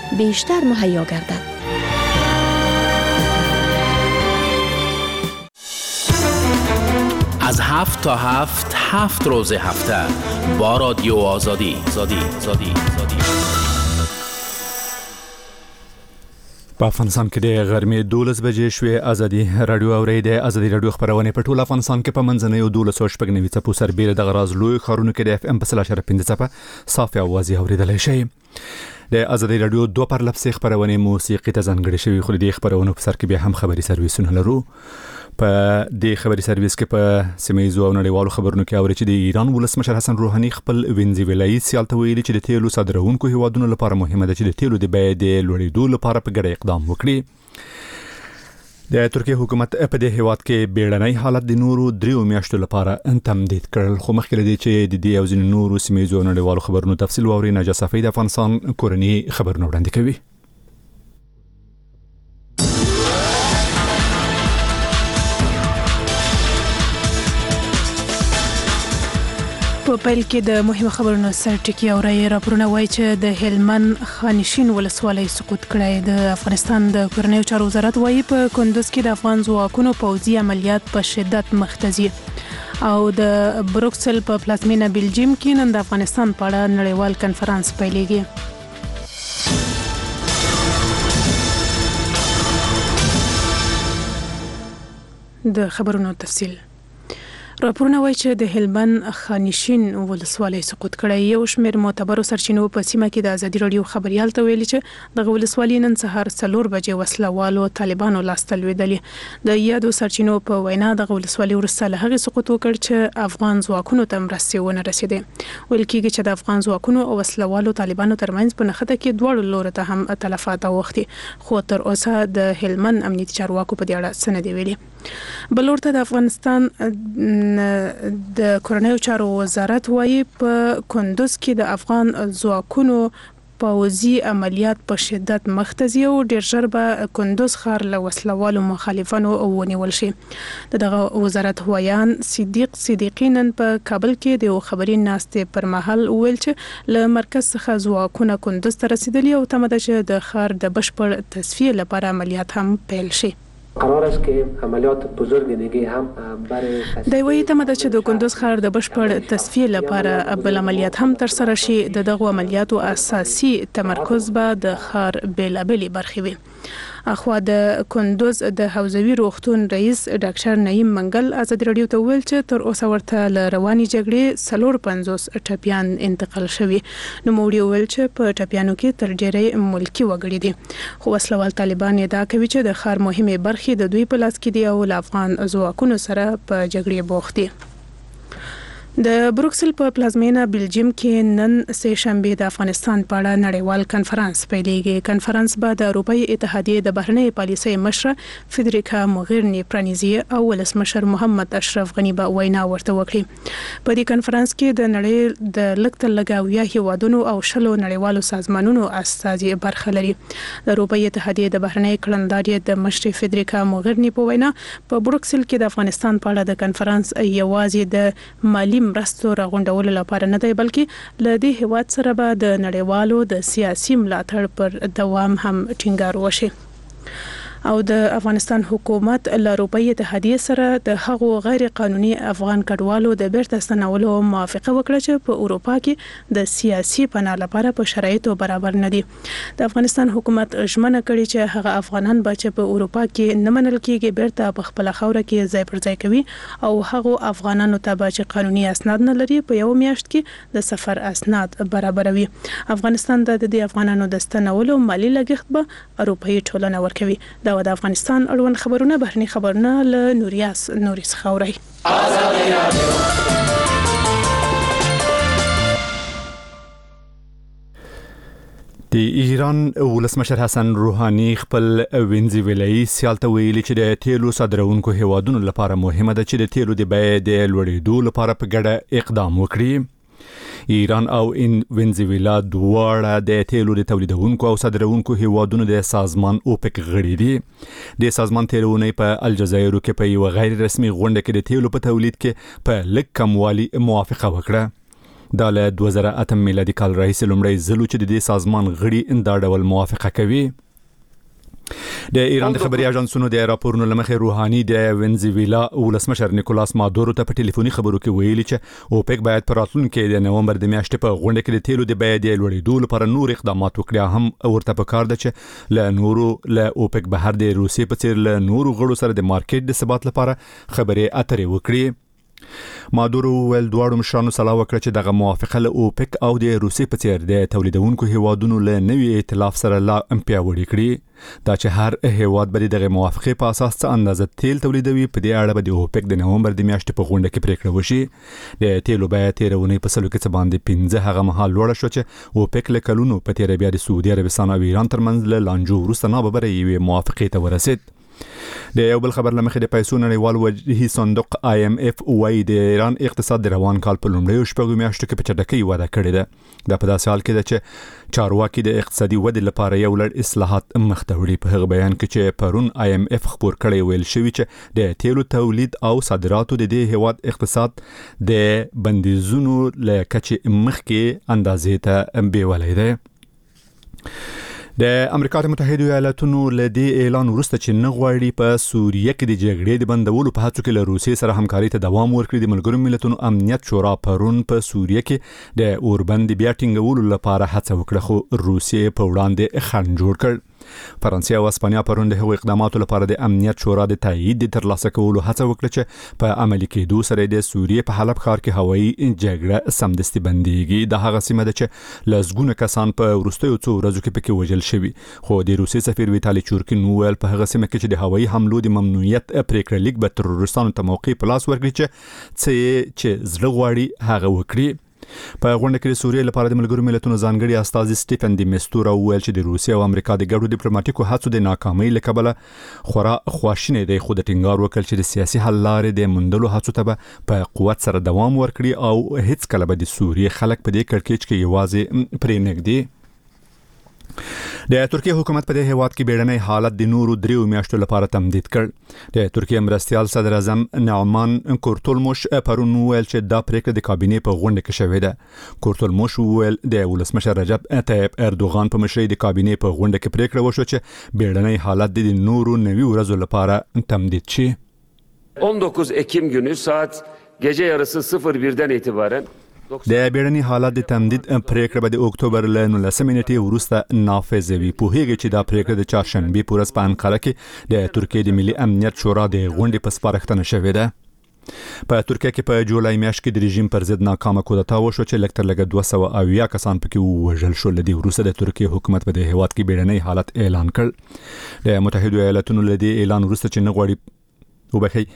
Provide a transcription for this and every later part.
بیشتر مهیا گردد. از 7 تا 7 روز هفته با رادیو آزادی. په افغانستان کې د غرمې 12 بجې شوې ازادي رادیو اورېده. ازادي رادیو خبرونه په ټول افغانستان کې په منځنۍ 12 څپو سربېره د غراز لوی خارونو کې د اف ام په 3.5 څپه صافي اوازې اورېدلای شي. د ازادي رادیو 2 پرلپسې خبرونه موسیقي ته ځانګړې شوی، خو د خبرونو په سر کې به هم خبري سرویسونه لرو. په دې خبري سرویس کې په سیمه‌یزو او نړیوالو خبرونو کې اوري چې د ایران ولسمشر حسن روحاني خپل وینزویلایي سیال ته ویلي چې د تیلو صادرونکو هیوادونو لپاره مهمه ده چې د تیلو د بیې د لوړېدو لپاره په ګډه اقدام وکړي. د ترکیه حکومت په دې هیواد کې بیړنی حالت د نورو 3 میاشتو لپاره تمدید کړل، خو مخکې لدی چې د دې او ځینو نورو سیمه‌یزو او نړیوالو خبرونو تفصیل واوري. نجا صفی د افغانستان کورنی خبرونه وړاندې کوي. په پیل کې د مهمو خبرونو سر ټکی اوري. راپورونه وایي چې د هلمند خانشین ولسوالۍ سقوط کړی. د افغانستان د کورنیو چارو وزارت وایي په کندوز کې د افغان ځواکونو پوځي عملیات په شدت مخ ته ځي. او د بروکسل په پلازمینه بلجیم کې نن د افغانستان په اړه نړیوال کنفرانس پیلېږي. د خبرونو تفصیل. راپورونه وایي چې د هلمند خانشین ولسوالۍ سقوط کړی. یو شمېر معتبرو سرچینو په سیمه کې د ازادي رادیو خبريال ته ویلي چې دغه ولسوالۍ نن سهار 4 بجې وسلوالو طالبانو لاسته لوېدلې. د یادو سرچینو په وینا دغه ولسوالۍ وروسته له هغې سقوط وکړ چې افغان ځواکونو ته مرستې ونه رسېدې. ویل کېږي چې د افغان ځواکونو او وسلوالو طالبانو ترمنځ په نښته کې دواړو لورو ته هم تلفات اوښتي، خو تر اوسه د هلمند امنیتي چارواکو په دې اړه څه نه دي ویلي. بل ورته د افغانستان د کورنیو چارو وزارت وایي په کندوز کې د افغان ځواکونو پوځي عملیات په شدت مخ ته ځي او ډېر ژر به کندوز ښار له وسلوالو مخالفانو ونیول شي. دغه وزارت وایان صدیقی نن په کابل کې د خبري ناستې پر مهال ویل چې له مرکز څخه ځواکونه کندوز ته رسیدلي او تمه ده چې د ښار د بشپړ تصفیه لپاره عملیات هم پیل شي. قرار است که عملیات بزرگ دیگه هم برای دوی تمه ده چې د کندوز ښار د بشپړ تصفیه لپاره بل عملیات هم تر سره شي. دغه عملیاتو اساسي تمرکز به د ښار بیلابلې برخې وي. اخوا د کندوز د حوزوي روغتون رئیس ډاکټر نعیم منګل ازادي رادیو ته ویل چې تر اوسه ورته ل رواني جګړې 450 ټپيان انتقال شوي. نو موړي ویل چې په ټپيانو کې تر ډېرې ملکی وګړي دي، خو وسلوال طالبان ادعا کوي چې د ښار مهمه برخې د دوی په لاس کې دي او افغان ځواکونو سره په جګړې بوخت دي. د بروکسل په پلازمینه بلجیم کې نن سه شنبه د افغانستان په اړه نړیوال کنفرانس پیلېږي. کنفرانس به د اروپאי اتحادیې د بهرنۍ پالیسۍ مشره فدریکا موغرینی پرانیزي او ولسمشر محمد اشرف غنی به وینا ورته وکړي. په دې کنفرانس کې د نړۍ د لکتل لګاویا هیوادونو او شلو نړیوالو سازمانونو استازي برخه لري. د اروپאי اتحادیې د بهرنۍ کړندارې د مشرې فدریکا موغرینی په وینا په بروکسل کې د افغانستان په اړه د کنفرانس یوازې د مالی مرستو راغونډولو لپاره نه دی، بلکې له دې هیواد سره به د نړیوالو د سیاسي ملاتړ پر دوام هم ټینګار وشي. او د افغانستان حکومت له اروپאי اتحادیې سره د هغو غیر قانوني افغان کډوالو د بیرته ستنولو موافقه وکړه چې په اروپا کې د سیاسي پناه لپاره په شرایطو برابر نه دي. د افغانستان حکومت ژمنه کړې چې هغه افغانان به چې په اروپا کې نه منل کېږي بیرته په خپل خوره کې ځای پر ځای کوي او هغه افغانانو ته به چې قانوني اسناد نه لري په یو میاشت کې د سفر اسناد برابروي. افغانستان د دې افغانانو د ستنولو مالی لګښت به اروپאי ټولنه ورکوي. دا د افغانستان اړوند خبرونه بهرني خبرونه له نوریس خاوري. د ایران ولسمشر حسن روحاني خپل وینزویلایي سیال ته ویلي چې د تیلو صادرونکو هیوادونو لپاره مهمه ده چې د تیلو د بیې د لوړېدو لپاره په ګډه اقدام وکړي. ایران او وینزویلا دواړه د تیلو د تولیدونکو او صادرونکو هیوادونو د سازمان اوپک غړي دي. د سازمان تیلونه په الجزایر کې په یو غیر رسمي غونډه کې د تیلو په تولید کې په لږ کموالي موافقه وکړه. دا له 2008 میلادي کال راهیسې لومړی ځل چې د دې سازمان غړي دا ډول موافقه کوي. د ایران د خبري اژانسونو د راپورونو لمخې روحاني د وینزویلا ولسمشر نیکولاس مادورو ته په ټلیفوني خبرو کې ویلي چې اوپک باید پر راتلونکي د نومبر د میاشتې په غونډه کې د تیلو د بیې د لوړېدو لپاره نور اقدامات وکړي. هم ورته پکار ده چې له نورو له اوپک بهر د روسیې په څیر له نورو غړو سره د مارکیټ د ثبات لپاره خبرې اترې وکړي. مادورو ول دواړو مشرانو سلا وکړه چې دغه موافقه له اوپک او د روسیې په څیر د تولیدونکو هیوادونو له نوي ائتلاف سره لا پیاوړی کړي. دا چې هر هیواد به دغه موافقه په اساس څه اندازه تیل تولیدوي په دې اړه به د اوپک د نومبر د میاشتې په غونډه کې پریکړه وشي. د تیلو بیه تیرونې په سلو کې باندې 15 هغه مهال لوړ شو چې اوپک له کلونو په تیر بیا د سعودي عربستان او ایران ترمنځ له لانجو وروسته ناببره یوې موافقه ته ورسید. د یو بل خبر لمخې د پیسو نړیوال وجهي صندوق IMF وایي د ایران اقتصاد د روان کال په لومړیو شپږو میاشتو کې په چټکۍ وده کړې ده. دا په داسې حال کې ده چې چارواکي د اقتصادي ودې لپاره یو لړ اصلاحات مخته وړي. په هغه بیان کې چې پرون IMF خبر کړی ویل شوی چې د تیلو تولید او صادراتو د دې هیواد اقتصاد د بندیزونو له کچې مخکې اندازې ته بیولې ده. د امریکا متحده ایالاتونو له دې اعلان وروسته چې نه غواړي په سوریه کې د جګړې د بندولو په هڅو کې له روسیې سره همکاري ته دوام ورکړي، د ملګرو ملتونو امنیت شورا پرون په سوریه کې د اوربند بیا ټینګولو لپاره هڅه وکړه، خو روسیې په وړاندې خنډ جوړ کړ. فرانسې او اسپانیا پرون د هغو اقداماتو لپاره د امنیت شورا د تایید د ترلاسه کولو هڅه وکړه چې په عملي کېدو سره د سوریې په حلب ښار کې هوایي جګړه سمدستي بنديږي. د هغه سیمه ده چې لزګونه کسان په وروستیو څو ورځو کې پکې وژل شوي، خو د روسیې سفیر ویتالي چورکین وویل په هغه سیمه کې چې د هوایي حملو د ممنوعیت پریکړه لیک به تروریستانو ته موقع په لاس ورکړي چې زړه غواړي هغه وکړي. په غونډه کې د سوریې لپاره د ملګرو ملتونو ځانګړي استازي سټیفن دی مستورا وویل چې د روسیې او امریکا د ګډو ډیپلوماټیکو هڅو د ناکامۍ له کبله خورا خواشینی دی، خو د ټینګار وکړ چې د سیاسي حل لارې د موندلو هڅو ته په قوت سره دوام ورکړي او هیڅ کله به د سوریې خلک په دې کړکېچ کې یوازې پرې نږدې. د ترکیه حکومت په دې هیواد کې بیړنی حالت د نورو 3 میاشتو لپاره تمدید کړ. د ترکیه مرستیال صدر اعظم نعمان کورتولموش پرون وویل چې دا پریکړه د کابینې په غونډه کې شوې ده. کورتولموش وویل د ولسمشر رجب طیب اردوغان په مشرۍ د کابینې په غونډه کې پریکړه وشو چې بیړنی حالت د نورو 90 ورځو لپاره تمدید شي. 19 Ekim günü saat gece yarısı 01'den itibaren د بیړني حالت د تمدید پریکړه به د اکتوبر له 19 نیټې وروسته نافذ وي. په هغه چې دا پریکړه د چهارشنبه په ورځ په انقره کې د ترکیه د ملي امنیت شورا د غونډې په سپارښتنه شوې ده. په ترکیه کې په جولای میاشت کې د رژیم پر ضد ناکامه کودتا وشو چې لکټر لګ 200 کسان پکې وژل شو. لدی وروسته د ترکیه حکومت په دې هیواد کې بیړنی حالت اعلان کړ. د متحده ایالاتونو لدی اعلان وروسته چې نه غواړي وبخي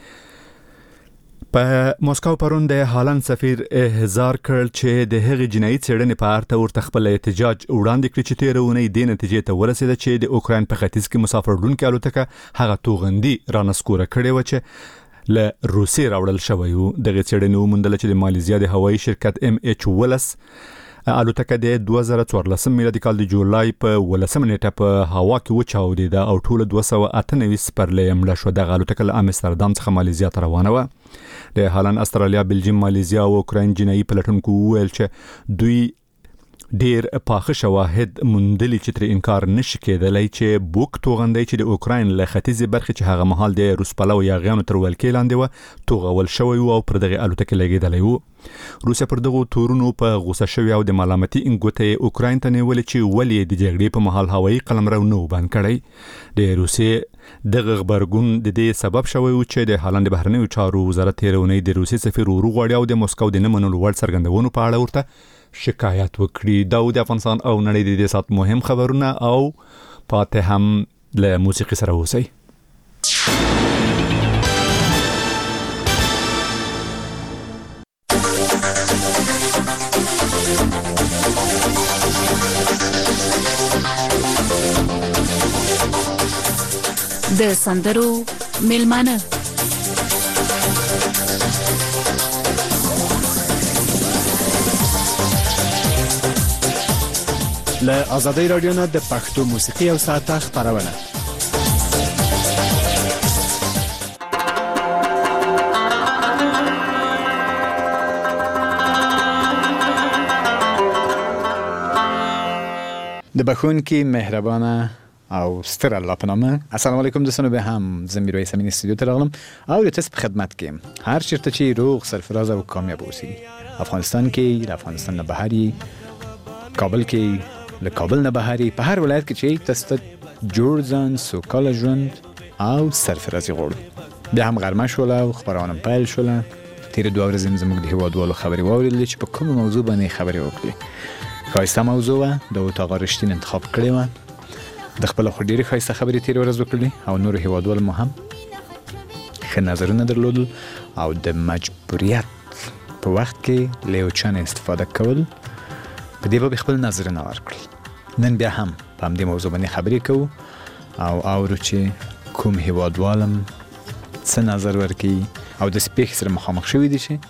په موسکو پرون د هالند سفیر احضار کړ چې د هغې جنایي څېړنې په اړه ورته خپل احتجاج وړاندې کړ چې تیرونی د نتیجې ته ورسېده چې د اوکراین په ختیځ کې مسافر وړونکي الوتکه هغه توغندي رانسکوره کړې و چې له روسیې راوړل شوی و. دغه څېړنې وموندله چې د مالیزیا د هوایي شرکت MH12 الوتکه د 2014 میلادي کال د جولای په 18 نیټه په هوا کې وچاودېده او ټول 298 سپرلۍ مړه شو. دغه الوتکه له امستردام څخه مالیزیا ته روانه و. د هالند، استرالیا، بلجیم، مالیزیا او اوکراین جنایي پلټونکو وویل چې دوی ډیر پاخه شواهد موندلي چې تر انکار نشي کېدلی چې بوک توغندي چې د اوکراین له ختیځې برخې چې هغه مهال د روس پلو یاغیانو تر ولکې لاندې و توغول شوی او پر دغه الوتکه لګیدلی و. روسیا پر دغه تورونو په غوسه شوی او د ملامتي انګوته اوکراین ته نیولې چې ولې د جګړې په مهال هوایي قلمرو نو بند کړی. د روسیې دغه خبرګون د دې سبب شوی و چې د هالند بهرنیو چارو وزارت تیرونی د روسیې سفیر وروغړی او د موسکو د نه منلو وړ څرګندونو په اړه ورته شکایت وکړي. دا د افغانستان او نړۍ د دې سات مهم خبرونه او پاتې هم له موسیقي سره اوسئ. د سندرو میلمانه له آزادۍ رادیو نه د پښتو موسیقي او ساعته خبرونه. د بخونکي مهربانه او ستر الله په نامه. السلام علیکم دوستانو، به هم زه میرویس امین استودیو ته راغلم او د تاسو په خدمت کې یم. هر چیرته چې روغ سرفراز او کامیاب اوسئ. افغانستان کې، له افغانستان نه بهر، کابل کې له کابل نه بهر، په هر ولایت کې چې تاسو جوړ ځان سوکاله ژوند او سرفرازي غواړو. بیا هم غرمه شوله او خبرونه پیل شوله. تیر 2 ورځې زموږ د هیوادوالو خبرې واورېدلې چې په کوم موضوع باندې خبرې وکړي. ښایسته موضوع وه، د اتاق رښتین انتخاب کړې وه. د خپل خو ډېرې ښایسته خبرې تیر ورځ وکړلې او نورو هیوادوالو مو هم ښه نظرونه درلودل او د مجبوریت په وخت کې له یو چا نه استفاده کول، په دې به خپل نظرونه ورکړل. نن بیا هم په همدې موضوع باندې خبرې کوو او اورو چې کوم هیوادوالم څه نظر ورکوي او د سپېښې سره مخامخ شوي دي چې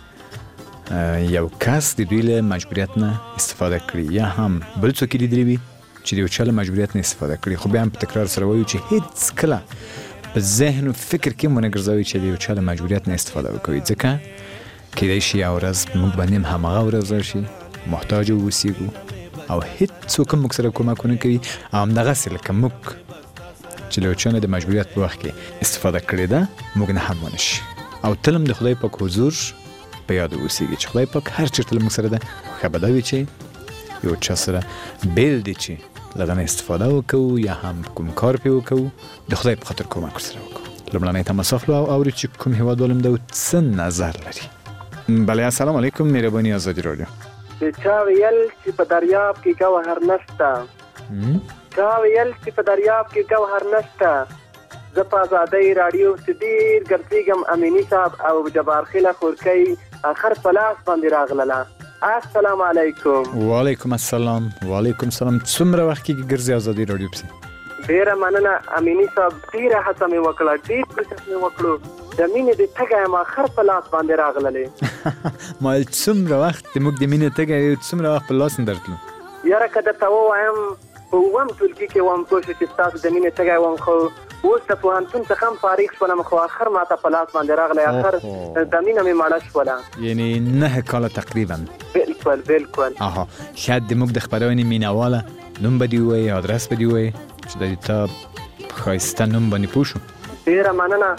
یو کس د دوی له مجبوریت نه استفاده کړي یا هم بل څوک لیدلی وي چې د یو چا له مجبوریت نه استفاده کړي. خو بیا هم په تکرار سره وایو چې هیڅ کله په ذهن او فکر کې مو نه ګرځوي چې د یو چا له مجبوریت نه استفاده وکوي، ځکه کیدای شي یو ورځ موږ باندې هم هماغه ورځ راشي، محتاج واوسېږو او هیڅوک هم موږ سره کومک ونه کوي او همدغسې لکه موږ چې له یو چا نه د مجبوریت په وخت کې استفاده کړې ده موږ نه هم ونه شي. او تل هم د خدای پاک حضور په یاد اوسېږي چې خدای پاک هر چېرته له موږ سره ده. ښه به دا وي چې یو چا سره بیل دی چې له هغه نه استفاده وکړو یا هم کوم کار پرې وکړو، د خدای په خاطر کومک ورسره وکړو. لومړنی تماس اخلو او اورو چې کوم هیوادوال هم ده څه نظر لري. بله، السلام علیکم. مهرباني ازادي راډیو. چا ویل چې په دریاب کې ګوهر نشته، چا ویل چې په دریاب کې ګوهر نشته. زه په ازادۍ راډیو چې ډېر ګرځېږم، امیني صاحب او جبار خیله خورکۍ اخر په لاس باندې راغلله. السلام علیکم. وعلیکم السلام. وعلیکم السلام. څومره وخت کې ګرځې ازادۍ راډیو پسې؟ ډېره مننه امیني صاحب، ډېره هڅه مې وکړه، ډېر کوشش مې وکړو. د مینې د تږی یم اخر په لاس باندې راغللې. ما څومره وخت موږ د مینې تږی څومره وخت په لاس نه درتلو؟ یاره که درته ووایم په 2م ټولګي کې وم پوه شو چې ستاسو د مینې تږی وم، خو اوس د پوهنتون څخه هم فارغ شولم، خو اخر ماته په لاس باندې راغلی. اخر د مینه مې مړه شوله، یعنی 9 کاله تقریبا. بالکل بالکل. آها، شاید د موږ د خپرونې مینهواله نوم به دې ووایي، ادرس به دې ووایي چې د تا ښایسته نوم باندې پوه شو. ډېره مننه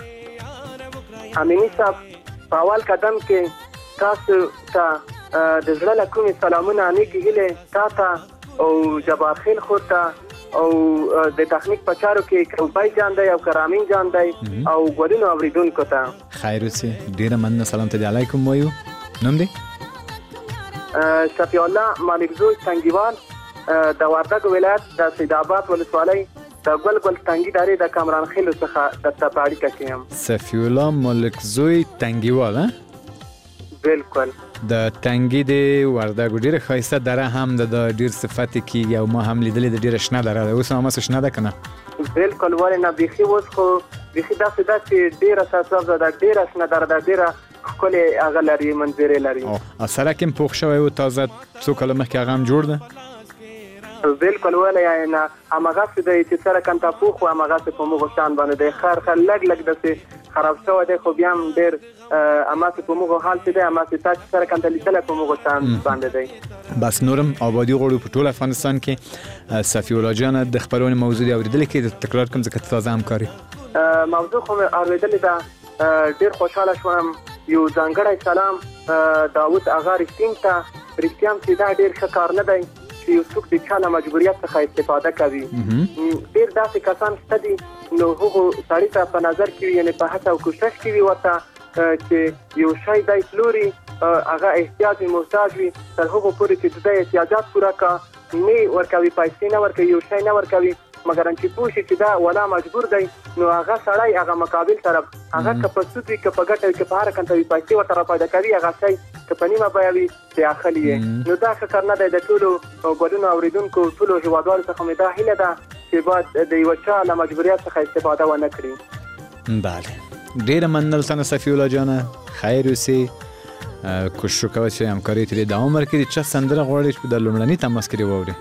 امیني صاحب. په اول قدم کې تاسو ته د زړه له کومې سلامونه، نیکې هیلې تا ته او جبار خیل خور ته او د تخنیک په چارو کې کوبای جان دی او کرامین جان دی او ګلونو اوریدونکو ته خیر اوسې. ډېره مننه. سلام ته علیکم وایو. نوم دی شفیع الله مالکزوی تنګیوال د وردګ ولایت د سیدآباد ولسوالۍ د ګل تنګي دارې د کامران خیلو څخه د تپاړی کې یم. شفیع الله مالکزوی تنګیوال. بالکل. د تنګي د وردګ ډیره ښایسته دره هم د ډیر صفات کیږي او ما هم لیدلې د ډیره شنه دره ده. اوس هم شنه ده کنه؟ بالکل. ولې نه، بیخي اوس خو بیخي داسې ده چې ډیره سبزه ده، ډیره شنه دره ده، ډیره ښکلې هغه لري، منظرې لري. او سړک هم پوخ شوی او تازه څو کاله مخکې هغه هم جوړ ده. بالکل. ولې نه، هماغسې دی چې سړک هم ته پوخ و، هماغسې په موږ شان باندې دی. خیر لږ داسې خراب شوی دی، خو بیا هم ډېر هماسې په موږ حال چې دی، هماسې تا چې سړک هم ته لیدلی په موږ شان باندې دی. بس نورم آبادي غواړو په ټول افغانستان کې. صفیع الله جانه د خبرونې موضوع دې اورېدلې کې د تکرار کوم ځکه تازه همکاري موضوع خو مې اورېدلې ده. ډېر خوشحاله شوم. یو ځانګړی سلام داود اغا رښتین ته. رښتیا هم چې دا ډېر ښه کار نه دی چې یو څوک د چا له مجبوریت څخه استفاده کوي. ډېر داسې کسان شته دي، نو هغو سړي ته په نظر کې وي، یعنې په هڅه او کوشش کې وي ورته چې یو شی دی پلوري، هغه احتیاج وي، محتاج وي، تر هغو پورې چې د ده احتیاجات پوره کړه، نه ورکوي، پیسې نه ورکوي، یو شی نه ورکوي، مګر چې پوه شي چې دا ولا مجبور دی، نو هغه سړی هغه مقابل طرف هغه که په سود وي، که په ګټه وي، که په هره کنته وي، پیسې ورته راپیدا کوي، هغه شی که په نیمه بیه وي پرې اخلي یې. نو دا ښه کار نه دی. د ټولو ګډونو اورېدونکو ټولو هېوادوالو څخه مې دا هیله ده چې باید د یوه چا له مجبوریت څخه استفاده ونه کړي. بله، ډېره مننه تنه صفیع الله جانه. خیر اوسې. کوشش وکړه چې همکاري ترې دوام ورکړي. چا سندره غواړې چې د لومړني تماس کې واورې؟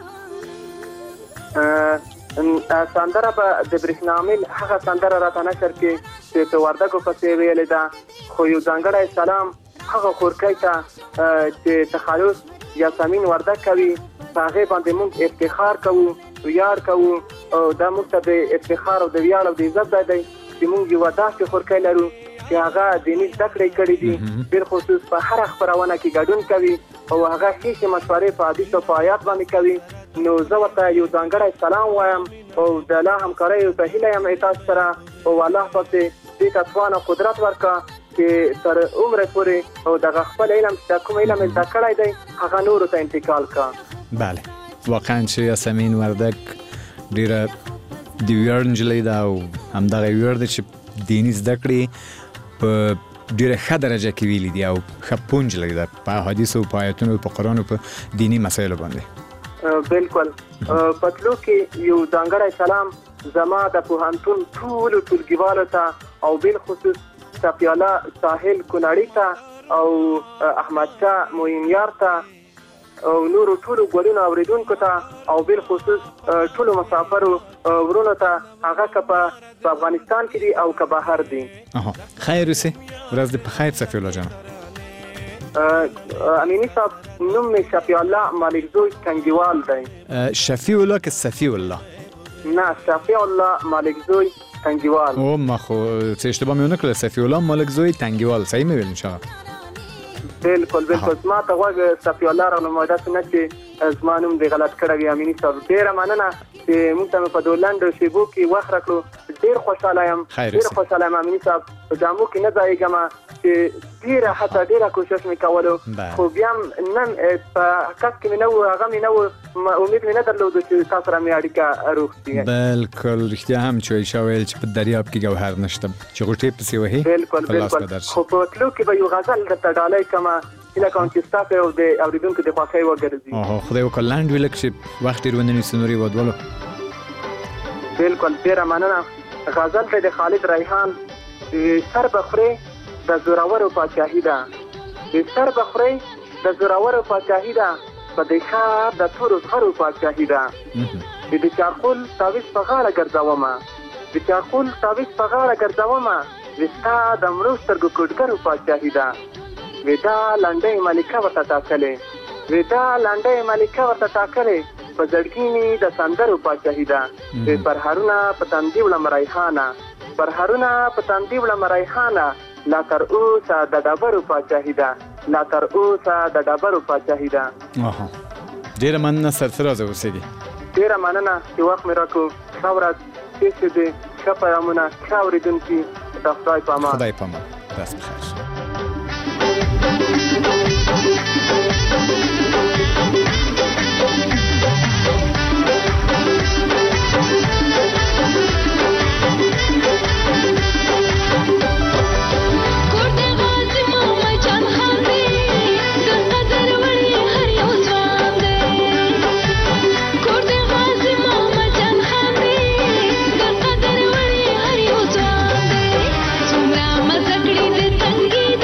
سندره به د برېښنامل هغه سندره راته نشر کې چې په وردګو پسې ویلې ده، خو یو ځانګړی سلام هغه خورکۍ ته چې تخلص یاسمین وردګ کوي، په هغې باندې موږ افتخار کوو ویاړ کوو او دا موږ ته د افتخار او د ویاړ او د عزت ځای دی چې موږ یوه داسې خورکۍ لرو چې هغه دیني زده کړې کړې دي بالخصوص په هره خپرونه کې ګډون کوي او هغه ښې مشورې په حدیث او په آیات باندې کوي نو زه ورته یو ځانګړی سلام وایم او د الله همکاریو په هیله یم تاسو سره او الله پاک دې ته توان او قدرت ورکړي چې تر عمر پورې او دغه خپل علم چې کوم علم زده کړی دی هغه نورو ته انتقال کړه. بله واقعا چې یاسمین وردک ډیره د ویاړ نجلۍ ده او همدغه ویاړ دی چې دیني زده کړې په ډیره ښه درجه کې ویلي دي او ښه پونج لري په حدیثو په آیاتونو په قرآن او په دینی مسایلو باندې. بالکل پتلو کې یو ځانګړی سلام زما د پوهنتون ټولو ټولګیوالو ته او بالخصوص صفی الله ساحل کونړي ته او احمد شاه موینیار ته او نورو ټولو ګلونو اوریدونکو ته او بالخصوص ټولو مسافرو ورونو ته هغه که په افغانستان کې دي او که بهر دي. خیر اوسې ورځ دې په خیر صفی الله جان. امینی صاحب نوم مې شفیع الله مالکزوی تنگیوال دی. شفیع الله که صفیع الله؟ نه شفیع الله مالکزوی تنگیوال. او ما خو څه اشتباه مې ونه کړل صفیع الله مالکزوی تنگیوال صحیح مې ویل ان شاء الله؟ بالکل ما ته غوږ صفی الله راغلم داسې نه چې زما نوم دې غلط کړی وي. امینی صاحب ډېره مننه چې موږ ته په دې لنډو شیبو کې وخت راکړو. ډېر خوشحاله یم ډېر خوشحاله یم امینی صاحب په جامو کې نه ځایږم چې ډېره هڅه ډېره کوشش مې کولو خو بیا هم نن په کس کې مې نه و هغه مې نه و امید مې نه درلود چې تاسو سره مې اړیکه روغ شي. بالکل رښتیا هم چې عایشه ویل چې په دریاب کې ګوهر نشته چې غوټې پسې وهي. بالکل خو په تلو کې به یو غزل درته ډالۍ کړمه هیله کوم چې ستاسو او د اورېدونکو د خوښۍ وګرځي. خدای وکړه لنډ ویل چې وخت ډېر ونه نیسي نورې ودولو. بالکل ډېره مننه. غزل ته د خالد ریحان سر بخورې د زورورو پاچاهي ده سر بخورې د زورورو پاچاهي ده په دې ښار د تورو زغرو پاچاهي ده د چارخول تاویز په غاړه ګرځومه د چارخول تاویز په غاړه ګرځومه ستا د مړو سترګو کوډګرو پاچاهي ده ودا لنډۍ ملکه ورته ټاکلې ودا لنډۍ ملکه ورته ټاکلې په زړګي د سندرو پاچاهي ده پرهرونه په تندي وړم ریحانه پرهرونه په تندي وړم ریحانه لا تر اوسه د ډبرو پاچاهي ده لا تر اوسه د ډبرو پاچاهي ده. ډېره مننه سرفراز اوسېږي. ډېره مننه چې وخت مې راکړو. ښه ورځ ښې شېبې ښه پیغامونه ښه اورېدونکي د خدای په امان. خدای په امان. ورځ بخیر. مزکړې د تنګي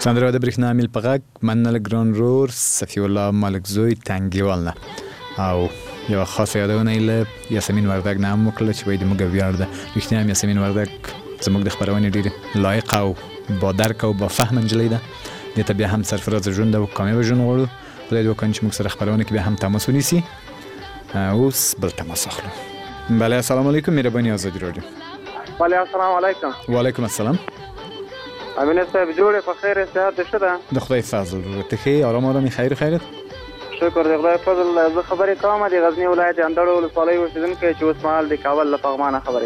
سندره د برېښنا امیل په غږ مننه ګران رور صفی الله ملکزوی تنګیوال نه او یو خاصه یادونه له یاسمین وردګ نه هم وکړه چې وایي د موږ ویاړ ده. رښتیا هم یاسمین وردګ زموږ د خپرونې ډېرې لایق او با درک او با فهم نجلۍ ده. دې ته بیا هم سرفراز ژوند او کامیاب ژوند غواړو. خدای دې وکړي چې موږ سره خپرونه کې بیا هم تماس ونیسي. اوس بل تماس اخلو. بله السلام علیکم مهرباني آزادي رادیو. بله السلام علیکم. وعلیکم السلام. امین صاحب جوړه په خیر صحت شه ده. د خدای فضل ته خیر آرام آرام خیر خیرت. شکر دی خدای فضل. زه خبرې کوم د غزنی ولایت اندړو ولسوالۍ اوسیدونکی چې اوس مهال د کابل له پغمانه خبرې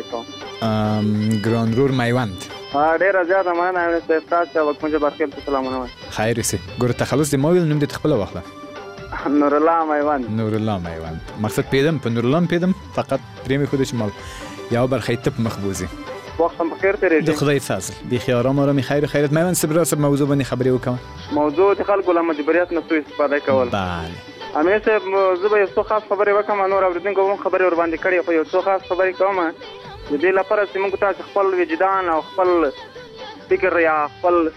کوم. ګران رور میوند. ډیره زیاته مننه امین صاحب تاسو او کوم جبرخیل ته سلامونه وایم. خیر سي ګور تخلص د موبایل نوم دې خپل واخله. نور الله میوند. نور الله میوند. مقصد پیدم په نور الله پیدم فقط پریمی خودش مال یا برخی تپ مخبوزی. وقت هم بخیر تیریږي. د خدای فضل بخیر آرام آرام خیر خیرت. میوند صبر سره موضوع باندې خبرې وکم. موضوع د خلکو له مجبوریت نه سوء استفاده کول. بله امین صاحب زه به یو څه خاص خبرې وکم. نور اوریدونکو هم خبرې ور باندې کړې خو یو څه خاص خبرې کوم د دې لپاره چې موږ تاسو خپل وجدان او خپل فکر یا خپل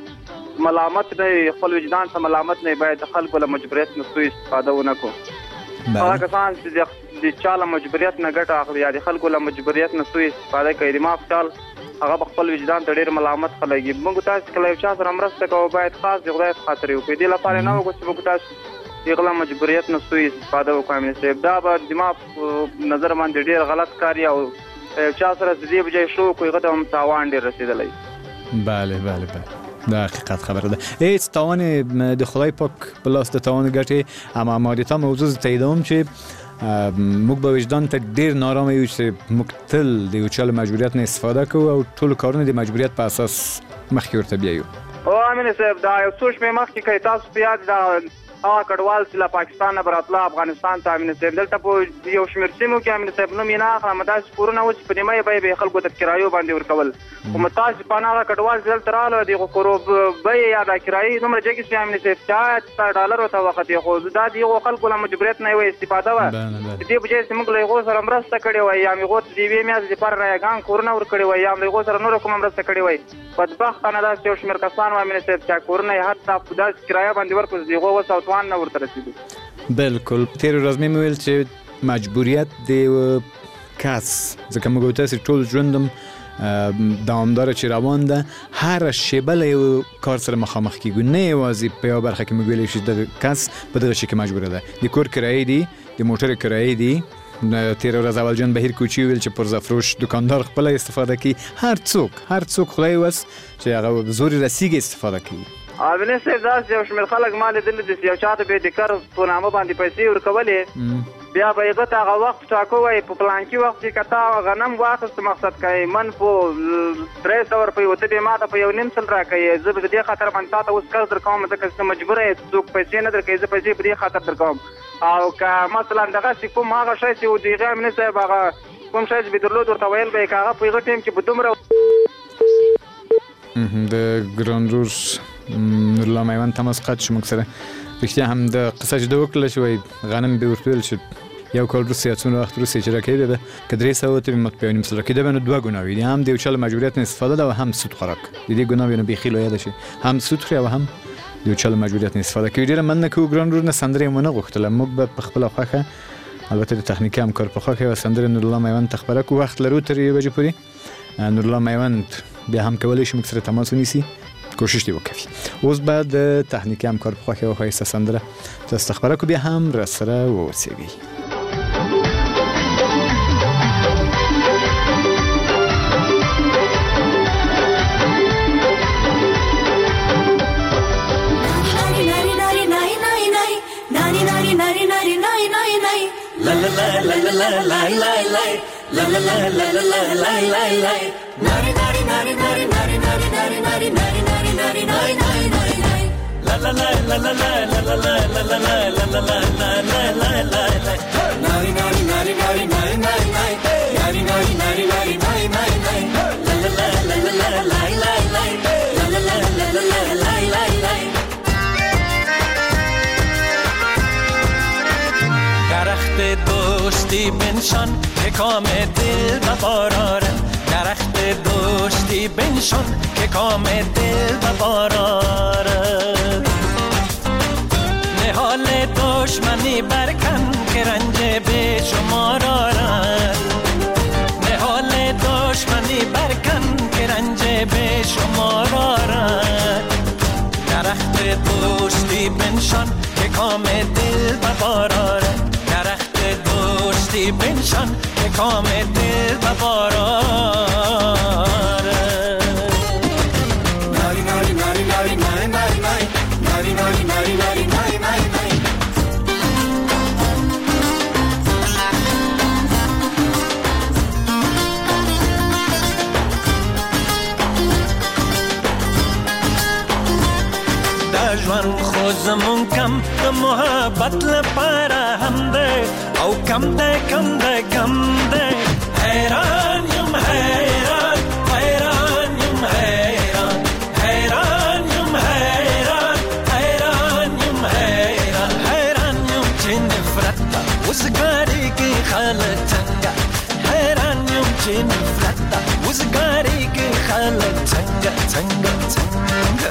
ملامت نه خپل وجدان ته ملامت نه باید خلکو له مجبوریت نه سوء استفاده ونه کو. هغه کسان چې د چاله مجبوریت نه ګټه اخلي یا د خلکو له مجبوریت نه سوء استفاده کوي د ماف چال هغه خپل وجدان ته ډیر ملامت خلګي. موږ تاسو کله یو چا سره مرسته کوو باید خاص د خدای خاطر یو کې د لپاره نه وګورئ چې موږ تاسو دغه مجبوریت نه سوء استفاده وکړو. دا به د ماف نظر باندې ډیر غلط کاری او چا سره د دې بجای شو کوی غته هم تاوان ډیر رسیدلی. بله بله بله دا حقیقت خبره ده. هیڅ تاوان د خدای پاک بلاس د تاوان ګټي اما مادیتا موضوع تاییدوم چې موږ به وجدان ته ډیر نارامه یو چې موږ تل د یو چا له مجبوریت نه استفاده کوو او ټول کارونه د مجبوریت په اساس مخکې ورته بیایو. او امین صاحب دا یو څه مې مخکې کوي تاسو په یاد دا هغه کډوال چې له پاکستان نه براتله افغانستان ته امین صاحب دلته په یو شمېر سیمو کې امین صاحب نوم یې نه اخلم داسې کورونه و چې په نیمه یې به خلکو ته کرایو باندې ورکول. خو متاسفانه هغه کډوال چې دلته راغله د هغو کورو بیې یا دا کرایې دومره جګې شوې امین صاحب چې $100 ورته وختې خو دا د هغو خلکو له مجبوریت نه یوه استفاده وه. د دې په ځای چې موږ له هغو سره مرسته کړې وای یا هم هغو ته د یوې میاشتې لپاره رایګان کورونه ورکړي وای یا هم له هغو سره نوره کومه مرسته کړې وای. بدبختانه داسې یو شمېر کسان و امین صاحب چې کورونه یې حتی په داسې کرایه باندې ورکړو چې د هغو وس او توان نه ورته رسېدو. بالکل تیر ورځ مې ویل چې مجبوریت د کس ځکه موږ تاسو ټول ژوندم دوامدار چې روان ده هر شیبه له یو کار سره مخامخ کیږو نه یوازې په یو برخه کې موږ ویل چې د کس په دغه شي کې مجبور ده. د کور کرایې دي د موټر کرایې دي. تیر ورځ اول جان بهیر کوچی ویل چې پرزه فروش دکاندار خپل استفاده کوي. هر څوک خدای وس چې هغه زوري رسیږي استفاده کوي. اوبنه سه داس یو شمېر خلک مال دل د یو چاته به د کار په نامه باندې پیسې ورکولې بیا به یې هغه وخت ټاکو وای په پلان کې وخت کې کتا غنم واخست مقصد کوي من په 300 روپۍ وته به ماته په یو نیم سل راکې زه به دې خاطر باندې تاسو اوس قرض درکوم ځکه چې مجبور یم څوک پیسې نه درکې زه پیسې په دې خاطر درکوم. او که مثلا دغه کوم هغه شی چې دیغه امنه صاحب هغه کوم شی چې به درلود ورته ویل به هغه په هغه ټیم کې په دومره د ګران رور نور الله میوند تماس قطع شو. موږ سره رښتیا هم د قصه چې د وکړله چې وایي غنم به ورته ویل چې یو کال وروسته یا څومره وخت وروسته چې راکوي به که 300 ته به مت په یو نیم سل راکوي به نو دوه ګناه وي هم د یو چا له مجبوریت نه استفاده ده او هم سود خوراک د دې ګناه وي نو بیخي لویه ده چې هم سود خوري او هم د یو چا له مجبوریت نه استفاده کوي. ډېره مننه کوو ګران رور نه سندرې مو نه غوښتله موږ به په خپله خوښه البته د تخنیکي همکار په خوښه یوه سندرې نور الله میوند ته خپره کړو. وخت لرو تر 1 بجې پورې نور الله میوند بیا هم کولی شي موږ سره تماس ونیسي کوشش دی وکړي. اوس به د تخنیکي همکار په خوښه یوه ښایسته سندره تاسو ته خپره کړو بیا هم راسره واوسېږئ. La la la la la la la la la la la la la la la la la la nari nari nari nari nari nari nari nari nari nari nari nari nari nari la la la la la la la la la la la la la la la la la la la nari nari nari nari nari nari nari nari nari nari nari nari nari la la la la la la la la la la la la la la la la درخت دوستی بنشان که کام دل بهاراره درخت دوستی بنشان که کام دل ببارد. نهال دشمنی برکن که رنج به شما دارد. نهال دشمنی برکن که رنج به شما دارد. درخت دوستی بنشان که کام دل ببارد. درخت دوستی بنشان که کام دل ببارد. ناری ناری ناری ناری ناری ناری ناری ناری ناری ناری ناری ناری. ژوند خو زمون کم د محبت لپاره هم ده او کم ده کم ده کم ده. حیران یم حیران حیران یم حیران حیران یم حیران حیران یم حیران حیران یم چې نفرت وزګاری کې خلک څنګه. حیران یم چې نفرت وزګاری کې خلک څنګه څنګه څنګه.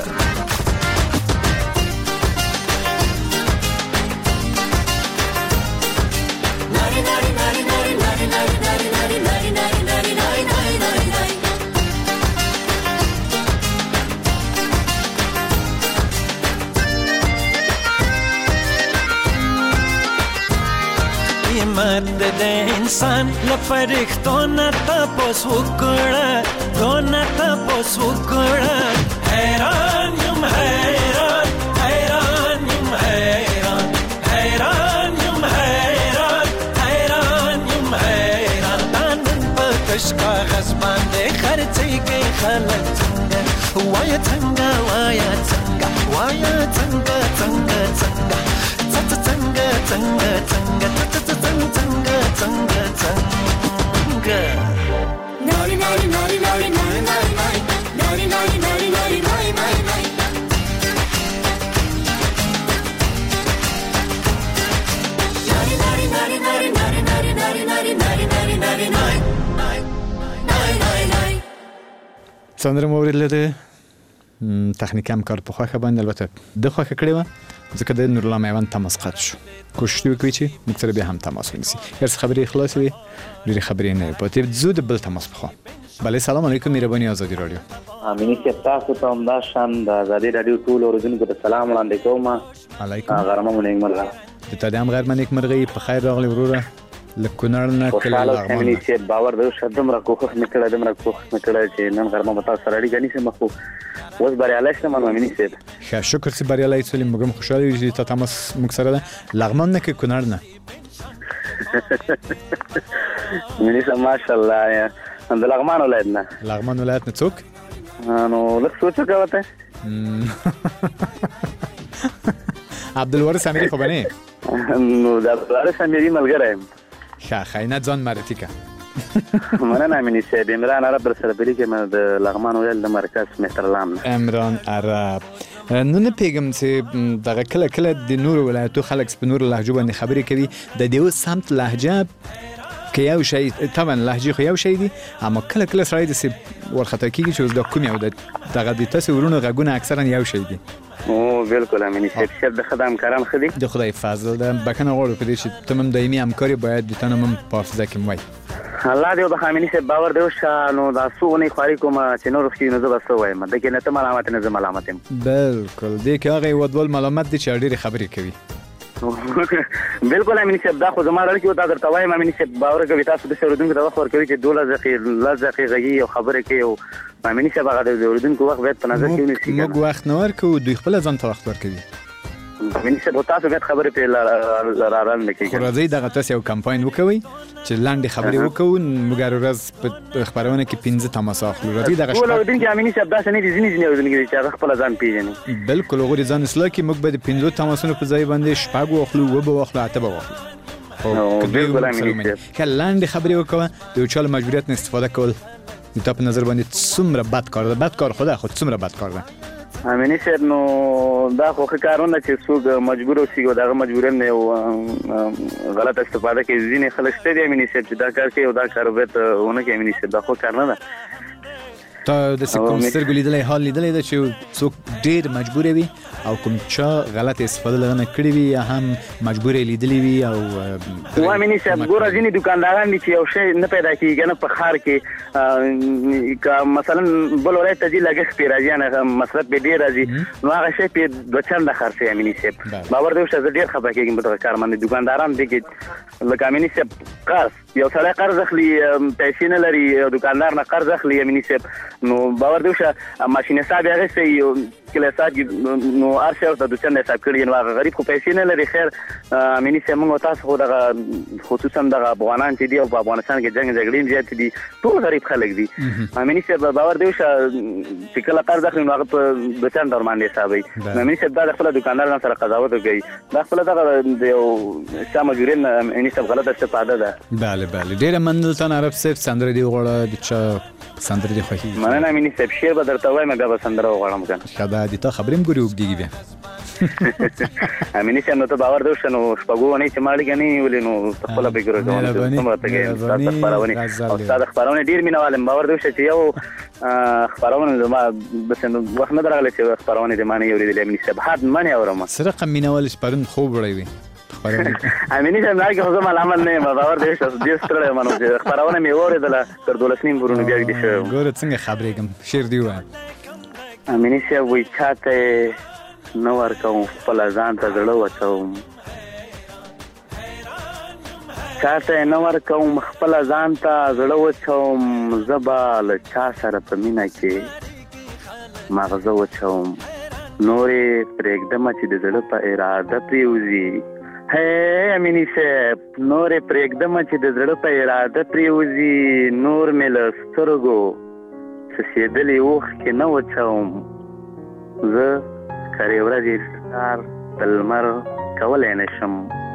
قیمت ده انسان لپرښتو نه تپوس وکړه تو نه تپوس وکړه. حیران یم حیران حیران یم حیران حیران یم حیران حیران یم حیران. نن په تش کاغذ باندې خرڅېږي خلک څنګه. وایه څنګه وایه څنګه وایه څنګه څنګه څنګه څنګه څنګه څنګه څنګه څنګه څنګه څنګه. ناری ناری ناری ناری ناری ناری ناری ناری ناری ناری ناری ناری ناری. سندره مو اوریدله تخنیک هم کار په خوښه باندې البته د خوښه کړې و ځکه د نورالله میوند تماس قطع شو. کوشش وکړئ چې موږ سره بیا هم تماس ونیسي. هر څه خبرې خلاص وي ډېرې خبرې نه پاتې زود بل تماس بخوا. بله سلام علیکم مهرباني آزادي رادیو. امینی چې تاسو ته هم دا شان د آزادي رادیو ټول اوریدونکو ته سلام وړاندې کوم. علیکم غرمه مو نیکمرغه. د تا دې هم غرمه نیکمرغه په خیر راغلی وروره. لکونړ نه کله امینی چې باور د شدم را کوخ نکړه دم را کوخ نکړه چې نن غرمه به تاسو سره اړیکه نیسم. خو اوس بریالي شم امینی چې ښه شکر چې بریالي شولم. موږ هم خوشاله یو چې تاسو موږ سره ده. لغمان نه کې کونړ نه امینی سم ماشاءالله د لغمان ولایت نه. لغمان ولایت نه څوک نو لږ سوچ وکړه. عبدالوارث امیری خو بنه نو د عبدالوارث امیری ملګری یم. ښه خاینه ځان معرفي که. مننه امینی صاحب. عمران عرب در سره بلی کې د لغمان ولایت د مرکز مهترلام نه. عمران عرب نو نه پیګم چې دغه کله کله د نور ولایتو خلک په نور لهجو باندې خبرې کوي. د دې سمت لهجه که یو شی طبعا لهجه خو یو شی دي اما کله کله سړی د ورخطا کیږي چې اوس د کوم یو دغه د تاسو ورونو غږونه اکثرا یو شی دي. او بالکل امینی صاحب شب د خدام کاران خدي د خدای فضل ده. بکنه غواړو په دې چې تمام دایمي همکاري باید د تنم په حافظه کې موي. الله دې د امینی صاحب باور دی نو دا سونه خاري کوم چې نور خو نه زبسته وایم د کې نه ته ملامت نه ملامت یم. بالکل دې کې هغه ودول ملامت دي چې ډېری خبرې کوي. بالکل امینی صاحب دا خو زما لړ کې وتا درته وایم امینی صاحب باور کوي تاسو د شروع د وخت ورکوي چې 12 دقیقې او خبره کوي او امینی صاحب هغه د اوریدونکو وخت به په نظر کې ونیسي. موږ وخت نه ورکو دوی خپل ځان ته وخت ورکوي. امینی صاحب تاسو به خبره په لاران نه کوي. خو راځي دغه تاسو یو کمپاین وکوي چې لاندې خبرې وکړو. موږ ورځ په خبرونه کې 15 تماس اخلو. راځي دغه ټول اوریدونکو امینی صاحب دا څنګه دي ځینې اوریدونکو چې هغه خپل ځان پیژني. بالکل غوړي ځان اصلاح کې موږ به 15 تماسونو په ځای باندې شپږ واخلو و به واخلو اته به واخلو. بالکل امینی صاحب کله لاندې خبرې وکړو د یو چا مجبوریت نه استفاده کول د په نظر باندې څومره بد کار ده. بد کار خدا خود څومره بد کار ده. امینی صاحب نو دا خو کارونه چې څوک مجبور اوسي او دا مجبورن نه غلط استفاده کوي ځینې خلک شته دي امینی صاحب چې دا کار کوي او دا کار به ته ونه کوي امینی صاحب دا خو کار نه ده ته د کوم سترګو لیدلې حال لیدلې ده چې څوک ډېر مجبور وي او کوم چا غلط استفاده لغنه کړی وي یا هم مجبور لیدلې وي او امینی صاحب ګوره ځینې دکانداران دي چې یو شی نه پیدا کیږي نه په ښار کې مثلا بل ولایت ته ځي لګښت پې راځي نه مصرف پې ډېر راځي نو هغه شی پې دوه چنده خرڅوي امیني صاحب باور دی وشه زه ډېر خفه کېږم په دغه کار باندې دکانداران دي کې لکه امیني صاحب قرض یو سړی قرض اخلي پیسې نه لري دکاندار نه قرض اخلي امیني صاحب نو باور دی وشه ماشین حساب یې اخیستی کله حساب نو هر شی ورته دوه چنده حساب کړي نو هغه غریب خو پیسې نه لري خیر امیني صاحب موږ تاسو خو دغه خصوصا دغه افغانان چې دي او په افغانستان کې جنګ جګړې زیات دي ټول غریب خلک دي امیني صاحب باور دی وشه چې کله قرض اخلي نو هغه په دوه چنده ور باندې حسابوي امیني صاحب دا د خپل دکاندار سره قضاوت کوي دا خپل دغه د یو شا مجبورین امیني صاحب غلط استفاده ده بله ډېره مننه عرب صاحب سندره دی وغواړه د چا سندره دی خوښي مننه امیني صاحب شعر به درته وایم بیا به سندره وغواړم کنه ښه دا دي ته خبرې هم ګورې اوږدېږي بیا امیني صاحب نو ته باور دی وشه نو شپږو ونې چې ماړې کنې ولې نو ته خپله فکر وکړم چې څومره ته کوې ستا د خپرونې او ستا د خپرونې ډېر مینهوال یم باور دی وشه چې یو خپرونه زما بس وخت نه درغلی چې خپرونې د ما نه یې اورېدلې امیني صاحب حد منې اورم څه رقم مینهوال چې پرون خوب وړی وي امیني صاحب نه کې خو زه ملامت نه یم باور دی وشه ډېر ستړی یم نو چې خپرونه مې واورېدله تر 12 نیم پورې بیا ویده شوی یم ګوره څنګه خبرېږم شعر دی ووایه امیني صاحب وایي چاته نه ورکوم خپله ځان ته زړه وچوم چاته نه ورکوم خپله ځان ته زړه وچوم زه به له چا سره په مینه کې ماغزه وچوم نورې پرېږدمه چې د زړه په اراده پرېوځي هی امیني صاحب نورې پرېږدمه چې د زړه په اراده پرېوځي نور مې له سترګو څڅېدلې اوښکې نه وچوم زه کرې ورځې انتظار د لمر کولی نه شم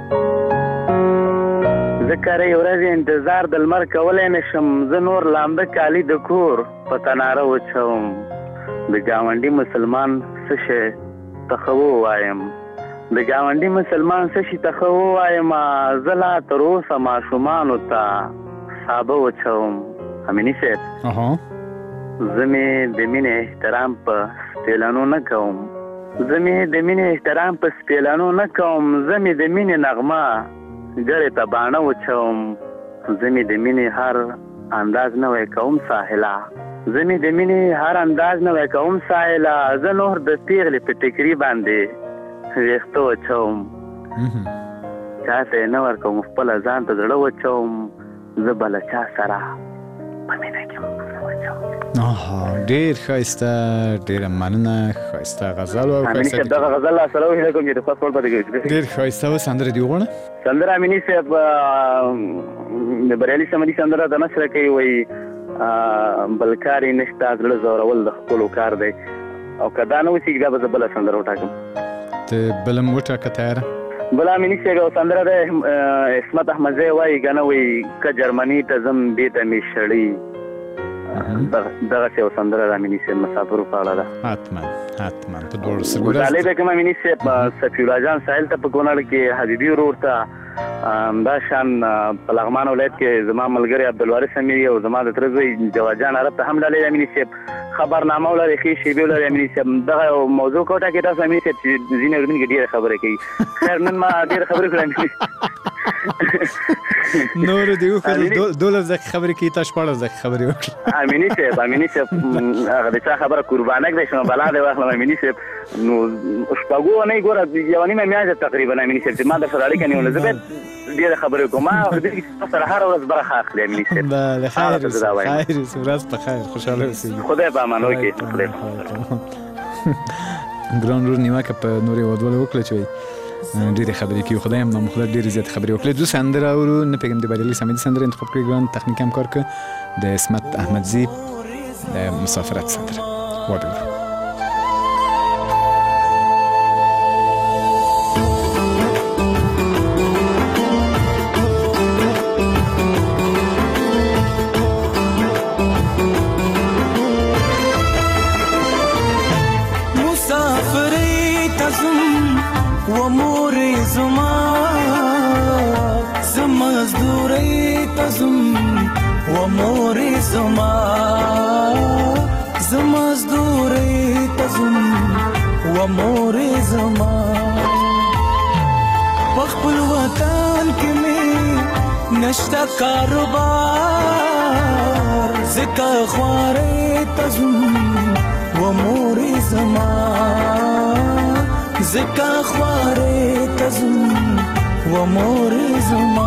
زه کرې ورځې انتظار د لمر کولی نه شم زه نور لامده کالي د کور په تناره وچوم د ګاونډي مسلمان څه شی ته ښه ووایم د ګاونډي مسلمان څه شي ته ښه ووایم زه لا تر اوسه ماشومانو ته سابه وچوم امیني صاحب زه مې د مینې احترام په سپېلنو نه کوم زه مې د مینې احترام په سپېلنو نه کوم زه مې د مینې نغمه ګړې ته باڼه وچوم زه مې د مینې هر انداز نوی کوم ساحله زه مې د مینې هر انداز نوی کوم ساحله زه نور د پیغلې په ټیکري باندې ویښته وچوم چاته یې نه ورکوم خپله ځان ته زړه وچوم زه به له چا سره په مینه کې ډېر ښایسته ډېره مننه ښایسته غزل او امیني صاحب دغه غزل لا سره ویل کوم چې د خپل پاتې کېږي ډېر ښایسته و سندره دی وغواړه سندره امیني صاحب د بریالي سمدي سندره د نشر کوي وایي بل کار یې نشته زړه زورول د خپلو کار دی او که دا نه وسیږي بیا به زه بله سندره وټاکم ته بله م وټاکه تیاره بله امیني صاحب یو سندره دی عصمت احمدزی وایي که نه وایي که جرمني ته ځم دې ته مې شړي دغه یو سندره د امیني صاحب مسافرو په اړه ده حتما په دواړو خوشحالۍ به کوم امیني صاحب صفي الله جان ساحل ته په کونړ کې حبیبي ورور ته دا شان په لغمان ولایت کې زما ملګری عبدالوارث امیر او زما د تره زوی جواد جان عرب ته هم ډالۍ امیني صاحب خبرنامه ولري ښې شیبې ولري امیني صاحب دغه یو موضوع کوټه کې تاسو امیني صاحب چې ځینې اورېدونکي ډېره خبرې کوي خیر نن ما ډېره خبرې کړې نور دی وکړل 12 دقیقې خبرې کوي تاسو 14 دقیقې خبرې وکړه امیني صاحب هغه د چا خبره قربانک دی شنو بلا دی واخلم امیني صاحب نو شپږو نه ګوره یو نیمه میاشت تقریبا امیني صاحب چې ما د سره اړیکه نیولې زه ډېره خبرې کوم ما سره هر ورځ برخه اخلي امیني صاحب بله خیر ورځ په خیر خوشحاله اوسئ خدای په امان وکړي ګران رور نیوکه په نورې ودول وکړه چې ډېرې خبرې کوي خدای هم نامخلق ډېرې زیات خبرې وکړې دوه سندره اورو نه پوهېږم د بریالي سمدي سندره انتخاب کړې ګران تخنیک هم کار که د عصمت احمدزي د مسافرت سندره واورو تزم و مور زما زمزدوری تزم و مور زما پخپل وطن کې می نشتا کاروبار زکا خوارې تزم و مور زما زکا خوارې تزم و مور زما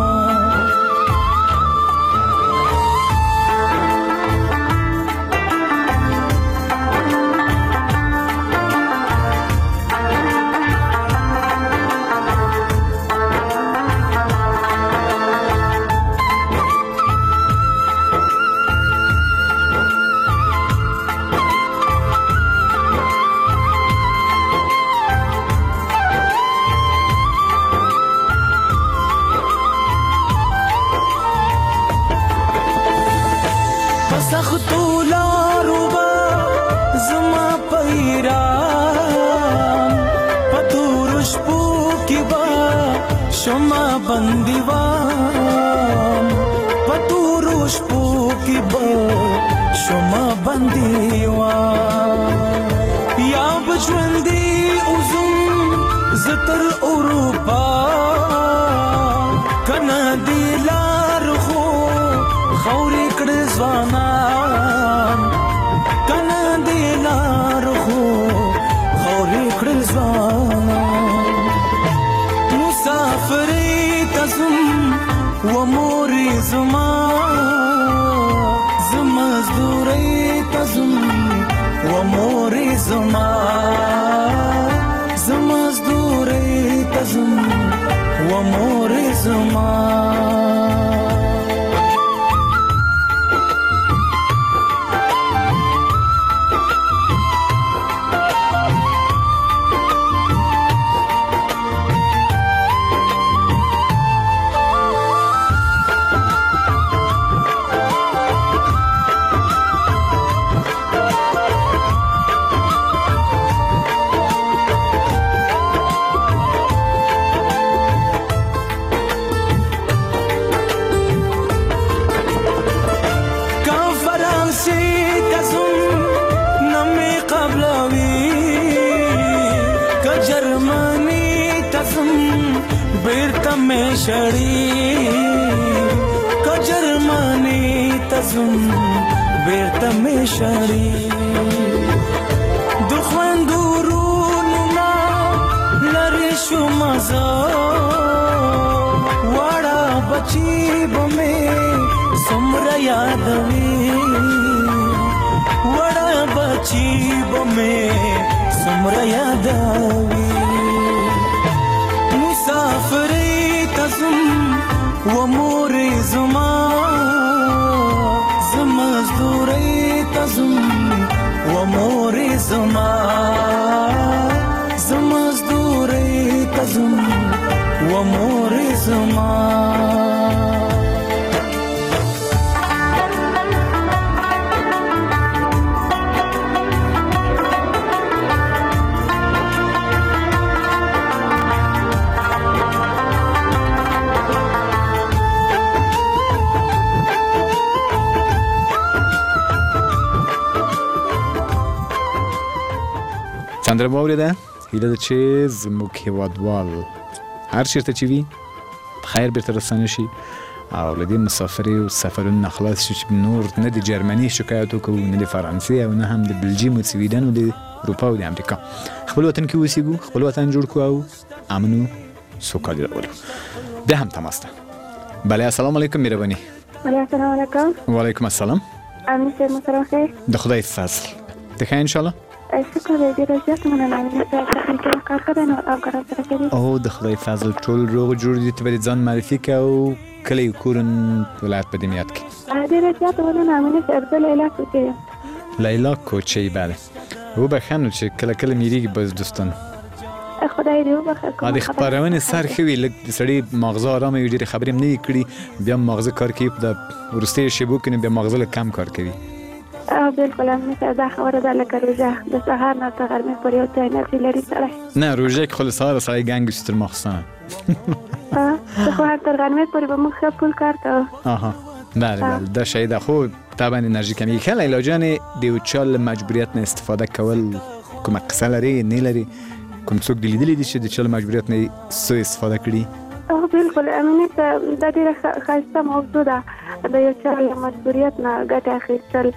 بندیوان پتوروش پو کی با شما بندیوان یا بجوندی اوزم زتر اروپا کنا دیلار خو خوری کڑزوانان کنا دیلار خو خوری کڑزوانان مسافری و موری زما زمزدوری تزم و موری زما زمزدوری تزم و موری زما شړی کا جرمانی تزم بیرته می شړی دخوندورونو ما لری شو مزه وړه بچی بمه سمره یادوي وړه بچی بمه سمره یادوي مسافر و موری زما زمزدوری تزم و موری زما زمزدوری تزم و موری زما چندر باوریده هیله ده چې زموږ هیوادوال هر چیرته چې وي خیر بیرته رسانه شي او له دې مسافرۍ او سفرونو نه خلاص شي چې نور نه د جرمني شکایت وکړو نه د فرانسې او نه هم د بلجیم او سویډن او د اروپا او د امریکا خپل وطن کې اوسېږو خپل وطن جوړ کړو او امن او سوکالي راولو بیا هم تماس ده بله السلام علیکم مهرباني السلام علیکم وعلیکم السلام امین صاحب مساء الخیر د خدای فضل ته ښه انشاءالله شکر دی ډېره زیاته مننه امین صاحب تخنیکي کار ښه دی نو افغان سره کوي او د خدای فضل ټول روغ جوړ دي ته به ځان معرفي کړه او کلی کورن ولایت په دې میاد کې ډېره زیاته مننه امین صاحب زه لیلا کوچی یم لیلا کوچی بله وبخښه چې کله کله میریږي باز دوستان خدای دې وبخښه د خبرونه سر خوي لږ د سړي مغزه آرامه وي ډېرې خبرې هم نه کړي بیا مغزه کار کوي د وروستي شیبو کې بیا مغزه له کم کار کوي بالکل امین صاحب دا خبره ده لکه روژه د سهار نه تر غرمې پورې یو څه انرژي لري سړی نه روژه کې خو له سهاره سړی ګنګ وي تر ماخوستنه خو هر تر غرمې پورې به موږ ښه پول کار کوو. آها بله دا شاید خو طبعا انرژی کمی که لیلا جان دیو چال مجبوریت نه استفاده کول کوم قصه لري نه لري کوم څوک لیدلی دي چې د چال مجبوریت نه سو استفاده کړي؟ بالکل امینه دا ډیره خاصه موضوع ده د یو چال مجبوریت نه ګټه اخیستل.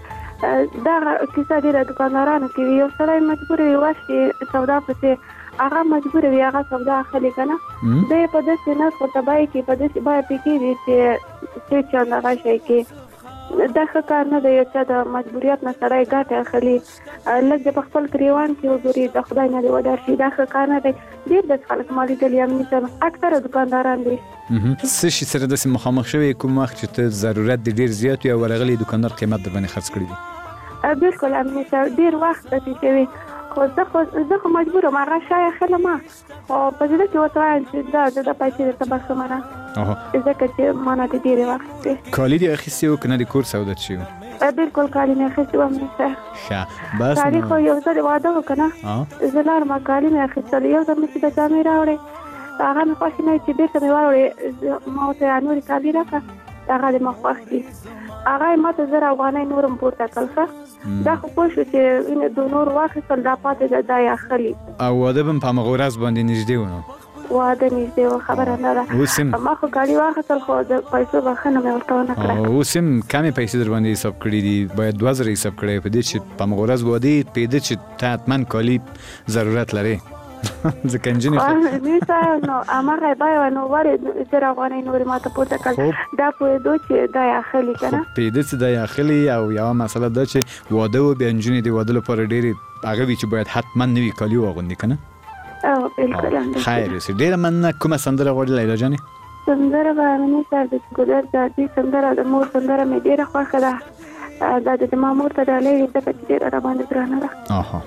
دا کیسه ډیره دکاندارانو کې یو سړی مجبور وي واشي سودا پسې هغه مجبور وي هغه سودا اخلي کنه د په داسې نه خو تبای کې په داسې بای پکې دي چې چا نه غشي کې دا ښه کار نه دی چې د مجبوریت نه سړی ګټه اخلي لږ په خپل کریوان کې وګوري د خدای نه دی ودار شي دا ښه کار نه دی. ډیر د خلک مالي دلی امنیت اکثره دکانداران دي څه شي سره د مخامخ شوی کوم وخت چې ته ضرورت ډیر زیات وي او ورغلی دکاندار قیمت در باندې خرڅ کړی دي؟ بالکل امنیت ډیر وخت دې شوی خو زه خو مجبوره ما غا شای خلک ما خو په دې کې وتایم چې دا د پیسې د تبخ مره ځکه چې ما نه ډیر وخت کالی دی اخیستی او کنه د کور سودا چیو؟ بالکل کالی نه اخیستی و امنیت ښه بس کالی خو یو ځل واده وکنه زلار ما کالی نه اخیستل یو ځل مې د جامې راوړې هغه مې خوښ نه چې بیرته مې واوړې ما ته نور کالی راکړه هغه ما خوښ دي هغه ما ته زره افغانۍ نورم پورته کړل دا خو پوه شو چې د نور واخیستل دا پاتې دا یا خلی او واده بم په مغه ورځ باندې نږدې ونه واده نږدې و خبره نه ده ما خو کالی واخیستل خو د پیسو بخښنه مې ورته ونه کړه اوس هم کمې پیسې در باندې حساب کړي دي باید 2000 حساب کړی په دې چې په مغه ورځ واده پیدا چې ته حتما کالی ضرورت لري ځکه انجینر نه نو امره بای نو وری زره افغانۍ نور ما ته پورته کړ دا په دوی چې دا یا خلی کنه پیدا چې دا یا خلی او یا مسله دا چې واده و به انجینر دی واده لپاره ډېری هغه وی چې باید حتما نوی کالی واغوندي کنه او بالکل خیر سي ډېر من کومه سندره غوړي لیلا جانې سندره باندې سر د ګلر د دې سندره د مور سندره مې ډېره خوښه ده دا د ما مور ته ډالې د کچې را باندې ګرانه ده اها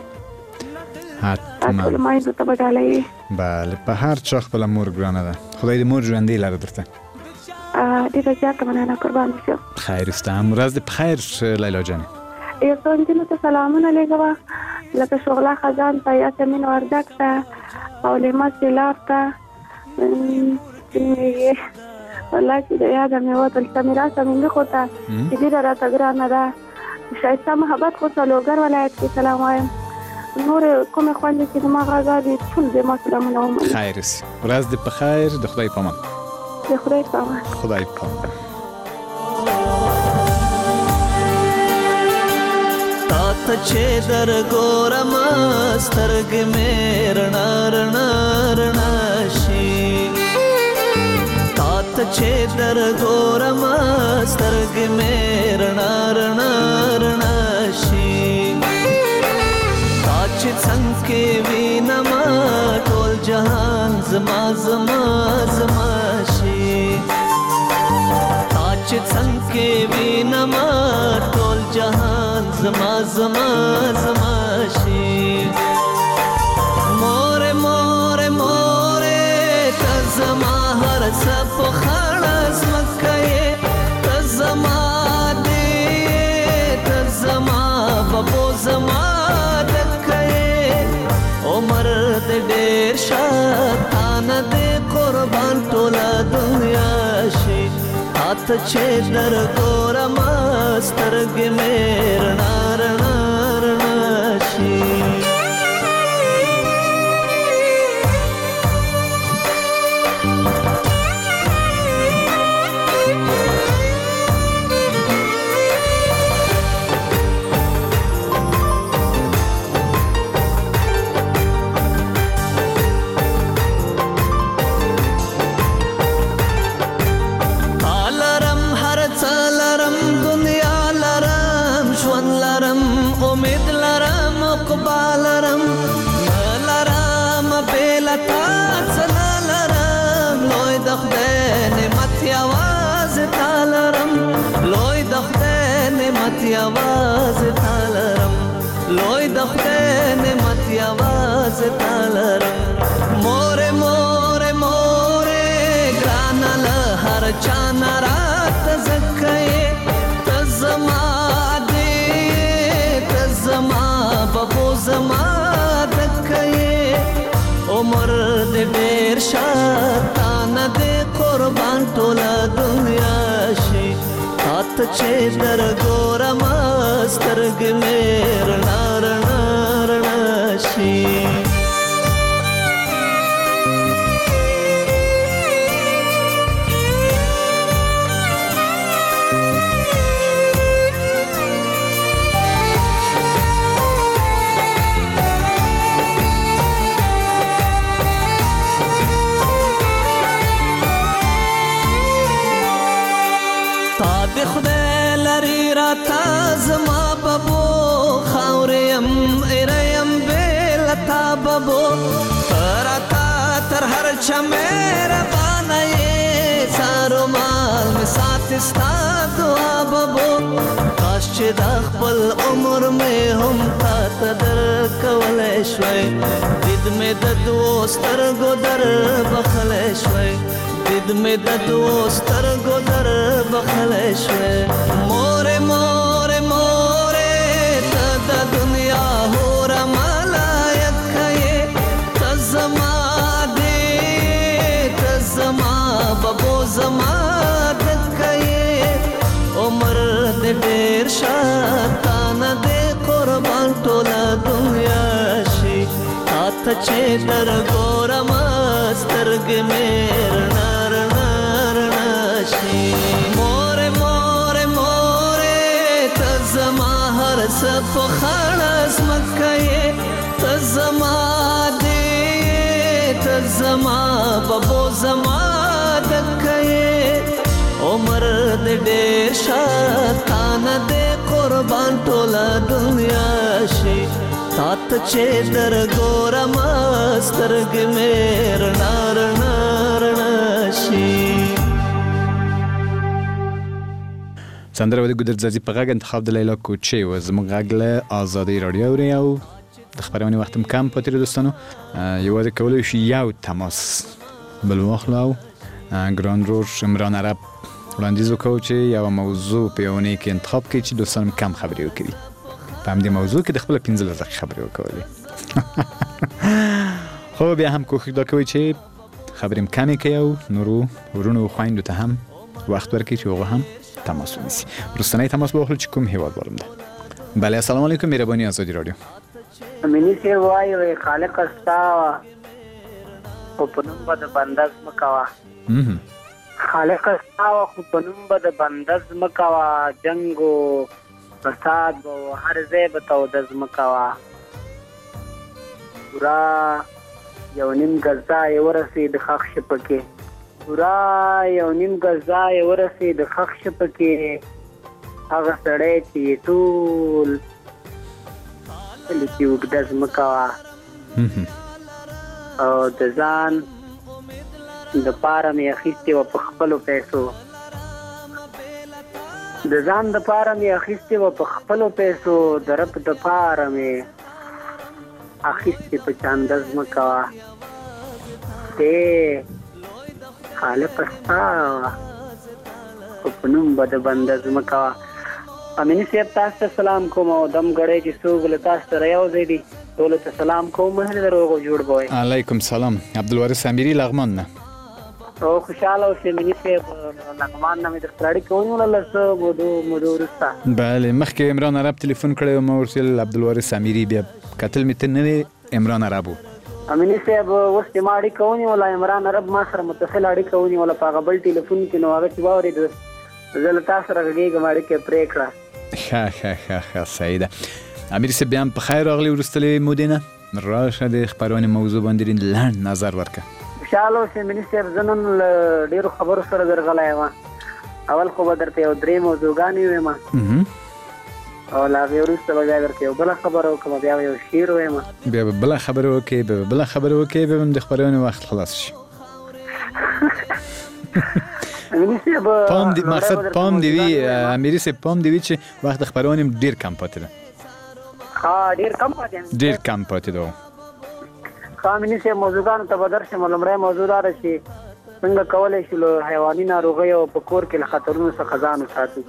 حتما بله په هر چا خپل مور ګرانه ده خدای دې مور ژوندۍ لره درته ډېره زیاته مننه قربان شم خیر استه ورځ دې په خیر لیلا جانې یو څو نجونو ته سلامونه لېږوه لکه شغله خزان ته یاسمین وردګ ته او لیما سیلاب ته والله چې د یاده مې وتل سمیرا سمیندي خو ته چې ډېره راته ګرانه ده ښایسته محبت خو ته لوګر ولایت کې سلام وایم نور کومه خوانده چې ما غاګا دي ټول دې ما سلامونه ومنه خیر سي ورځ دې په خیر د خدای په امان د خدای په امان خدای په امان تا ته چې در ګورم سترګې مې رڼا رڼا رڼا شي تا ته چې در ګورم سترګې مې رڼا رڼا رڼا شي چې څنګه وینم ټول جهان زما زما زما شي چې څنګه وینم ټول جهان زما زما زما شي مور مور مور ته زما هر څه په خلاص مکه ته زما دې ته زما بابو زما عمر دې ډېر شاتان دې قربان ټوله دنیا شي هات چې در ګورم سترګې مې رڼا رڼا رڼا شي आवाज तालरम लोय दखते ने मत आवाज तालरम मोरे मोरे मोरे ग्रानल हर चाना रात जक्के तजमा दे तजमा बबो जमा दक्के उमर दे बेर शातान दे ټوله دنیا شي تاته چې درګورم سترګې مې رڼا رڼا رڼا شي خدای لري راته زما بابو خاوریم ایریم بیلتا بابو راته تر هر چا مهربانه یې سارو مال مې ساتي ستا دعا بابو کاش چې دا خپل عمر مې هم تا ته درکولی شوی دید مې د دوو سترګو در بخلی شوی دید مې د دوو سترګو در بخلی شوی مورې مورې مورې ته د دنیا هوره ملایکه یې ته زما دې ته زما بابو زما دکه یې عمر دې ډېر شاتانه دې قربان ټوله دنیا شي تاته چې درګورم سترګې مې رڼا رڼا رڼا شي مورې مورې مورې ته زما هر څه په خړه ځمکه یې ته زما دې ته زما بابو زما دکه یې عمر دې ډېر شاتانه دې قربان ټوله دنیا شي تاته چې درګورم سترګې مې رڼا رڼا رڼا شي سندره د ګودرځي په غږ انتخاب د لیلا کوچي و زموږ غږ له آزادۍ رادیو اوري او د خبرونې وخت هم کم پاتې دوستانو یوازې کولی شي یو تماس بل واخلو او ګران رور عمران عرب وړاندیز وکړو چې یو موضوع په یو نه کې انتخاب کړي چې دوستان کم خبرې وکړي په همدې موضوع کې د خپل 15 دقیقې خبرې وکولې خو بیا هم کوښښ دا کوي چې خبرې کمې کړي او نورو ورونو او خویندو ته هم وخت ورکړي چې هغه هم تماس ونیسي وروستنی تماس به واخلو چې کوم هیواد والم ده بله السلام علیکم مهرباني آزادي رادیو امینی سی وای خالق استا او په نوم به د بندز مکوا خالق استا خو په نوم به د بندز مکوا جنگو فساد و هر ځای به تودز مکوا پورا یو نیم ګزا یې ورسېد خښ پکې پورا یو نیم ګزا یې ورسېد خښ پکې هغه سړی چې ټول لیکي وګدز مکوا او د ځان د پاره مې اخیستې وه په خپلو پیسو د ځان د پاره مې اخیستې وه په خپلو پیسو د رب د پاره مې اخیستې په چاندز مکوا خالق ستا خو په نوم به د بندز مکوا امینی صاحب تاسو ته سلام کوم او دم غړی چې څوک له تاسو سره یوځای دي ټولو ته سلام کوم مهر دروغ جوړ بوي علیکم سلام عبدالوارث امیری لغمان نه او خوشاله اوسې امینی صاحب لغمان نه مې درته اړیکه ونیوله څه مودو وروسته بله مخکې عمران عرب تلیفون کړی و ما ورته ویل عبدالوارث امیری بیا کتل مې ته نه دی عمران عرب و امینی صاحب اوس چې ما اړیکه ونیوله عمران عرب ما سره متصل اړیکه ونیوله په هغه بل ټلیفون کې نو هغه چې واورېد زه له تا سره غږېږم اړیکه پرې کړه ښه صحیح ده امیر صاحب بیا هم په خیر راغلی وروستلې مودې نه راشه د خپرونې موضوع باندې لنډ نظر ورکړه خوشحاله اوسې امیني صاحب زه نن له ډېرو خبرو سره درغلی یم اول خو به درته یو 3 موضوعګانې ویم او له هغې وروسته به بیا درته یو بله خبره وکړم بیا به یو شعر ویم بیا به بله خبره وکړې بیا به بله خبره وکړې بیا به د خپرونې وخت خلاص شي مقصد پام دی وی امیری صاحب پام دی وی چې وخت خبرونه ډیر کم پاتې ده ډیر کم پاتې ده امینی صاحب موضوعګانو ته به درشم لومړی موضوع دا ده چې څنګه کولی شو له حیواني ناروغیو په کور کې له خطرونو څخه ځان وساتو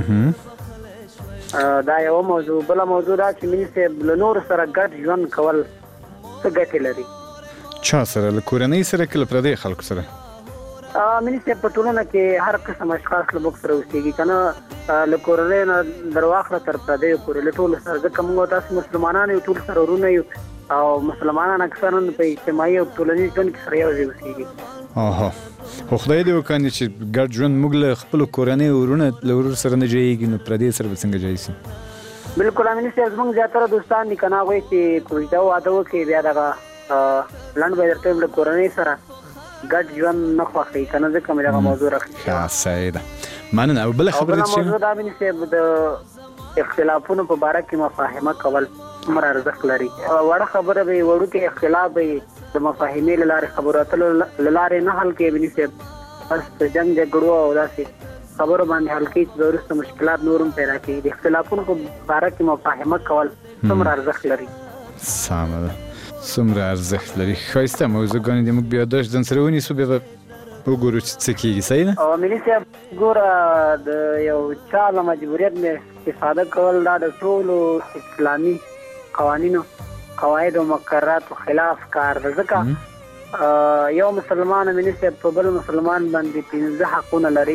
دا یوه موضوع بله موضوع دا چې امیني صاحب له نورو سره ګډ ژوند کول څه ګټې لري چا سره له کورنۍ سره که له پردیو خلکو سره مینې صاحب په ټولنه کې هر قسم اشخاص له موږ سره اوسېږي که نه له کورنۍ نه در واخله تر پردیو پورې له ټولو سره ځکه موږ تاسو مسلمانان یو ټول سره ورونه یو او مسلمانان اکثرا په اجتماعي او ټولنیز ژوند کې سره یو ځای اوسېږي. خو خدای دې وکړي چې ګډ ژوند موږ له خپلو کورنۍ ورونه له ورور سره نه جایږي نو پردی سره به څنګه جای شي؟ بالکل امیني صاحب زموږ زیاتره دوستان دي که نه هغوی چې کوژده واده وکړي بیا دغه لنډ به درته له کورنۍ سره ګډ ژوند نه خوښوي که نه ځکه مې دغه موضوع راخیستې صحیح ده مننه. او بله خبره چې موضوع دا امیني صاحب د اختلافونو په باره کې مفاهمه کول څومره ارزښت لري. وړه خبره به یې وړوکی اختلاف به یې د مفاهمې له لارې خبرو اتلو له لارې نه حل کوي امیني صاحب بس په جنګ جګړو او داسې خبرو باندې حل کوي چې د وروسته مشکلات نور هم پیدا کوي. د اختلافونو په باره کې مفاهمه کول څومره ارزښت لري. سمه ده څومره ارزښت لري. ښایسته موضوعګانې دې موږ بیا داشت ځان سره ونیسو بیا به وګورو چې څه کېږي. صحیح ده او امیني صاحب ګوره د یو چا له مجبوریت نه استفاده کول دا د ټولو اسلامي قوانینو قواعد او مقرراتو خلاف کار ده ځکه یو مسلمان امیني صاحب په بل مسلمان باندې 15 حقونه لري.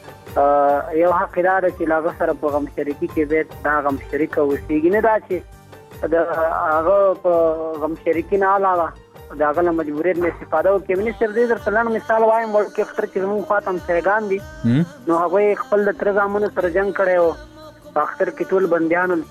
یو حق دا ده چې له هغه سره په غم شریکي کې باید دا غم شریکه اوسېږي نه دا چې د هغه په غم شریکي نه علاوه د هغه له مجبوریت نه استفاده وکړي. امیني صاحب دې درته لنډ مثال وایم وړوکی اختر چې زموږ خوا ته همسایګان دي نو هغوی خپل د تره زامنو سره جنګ کړی و په اختر کې ټول بندیانو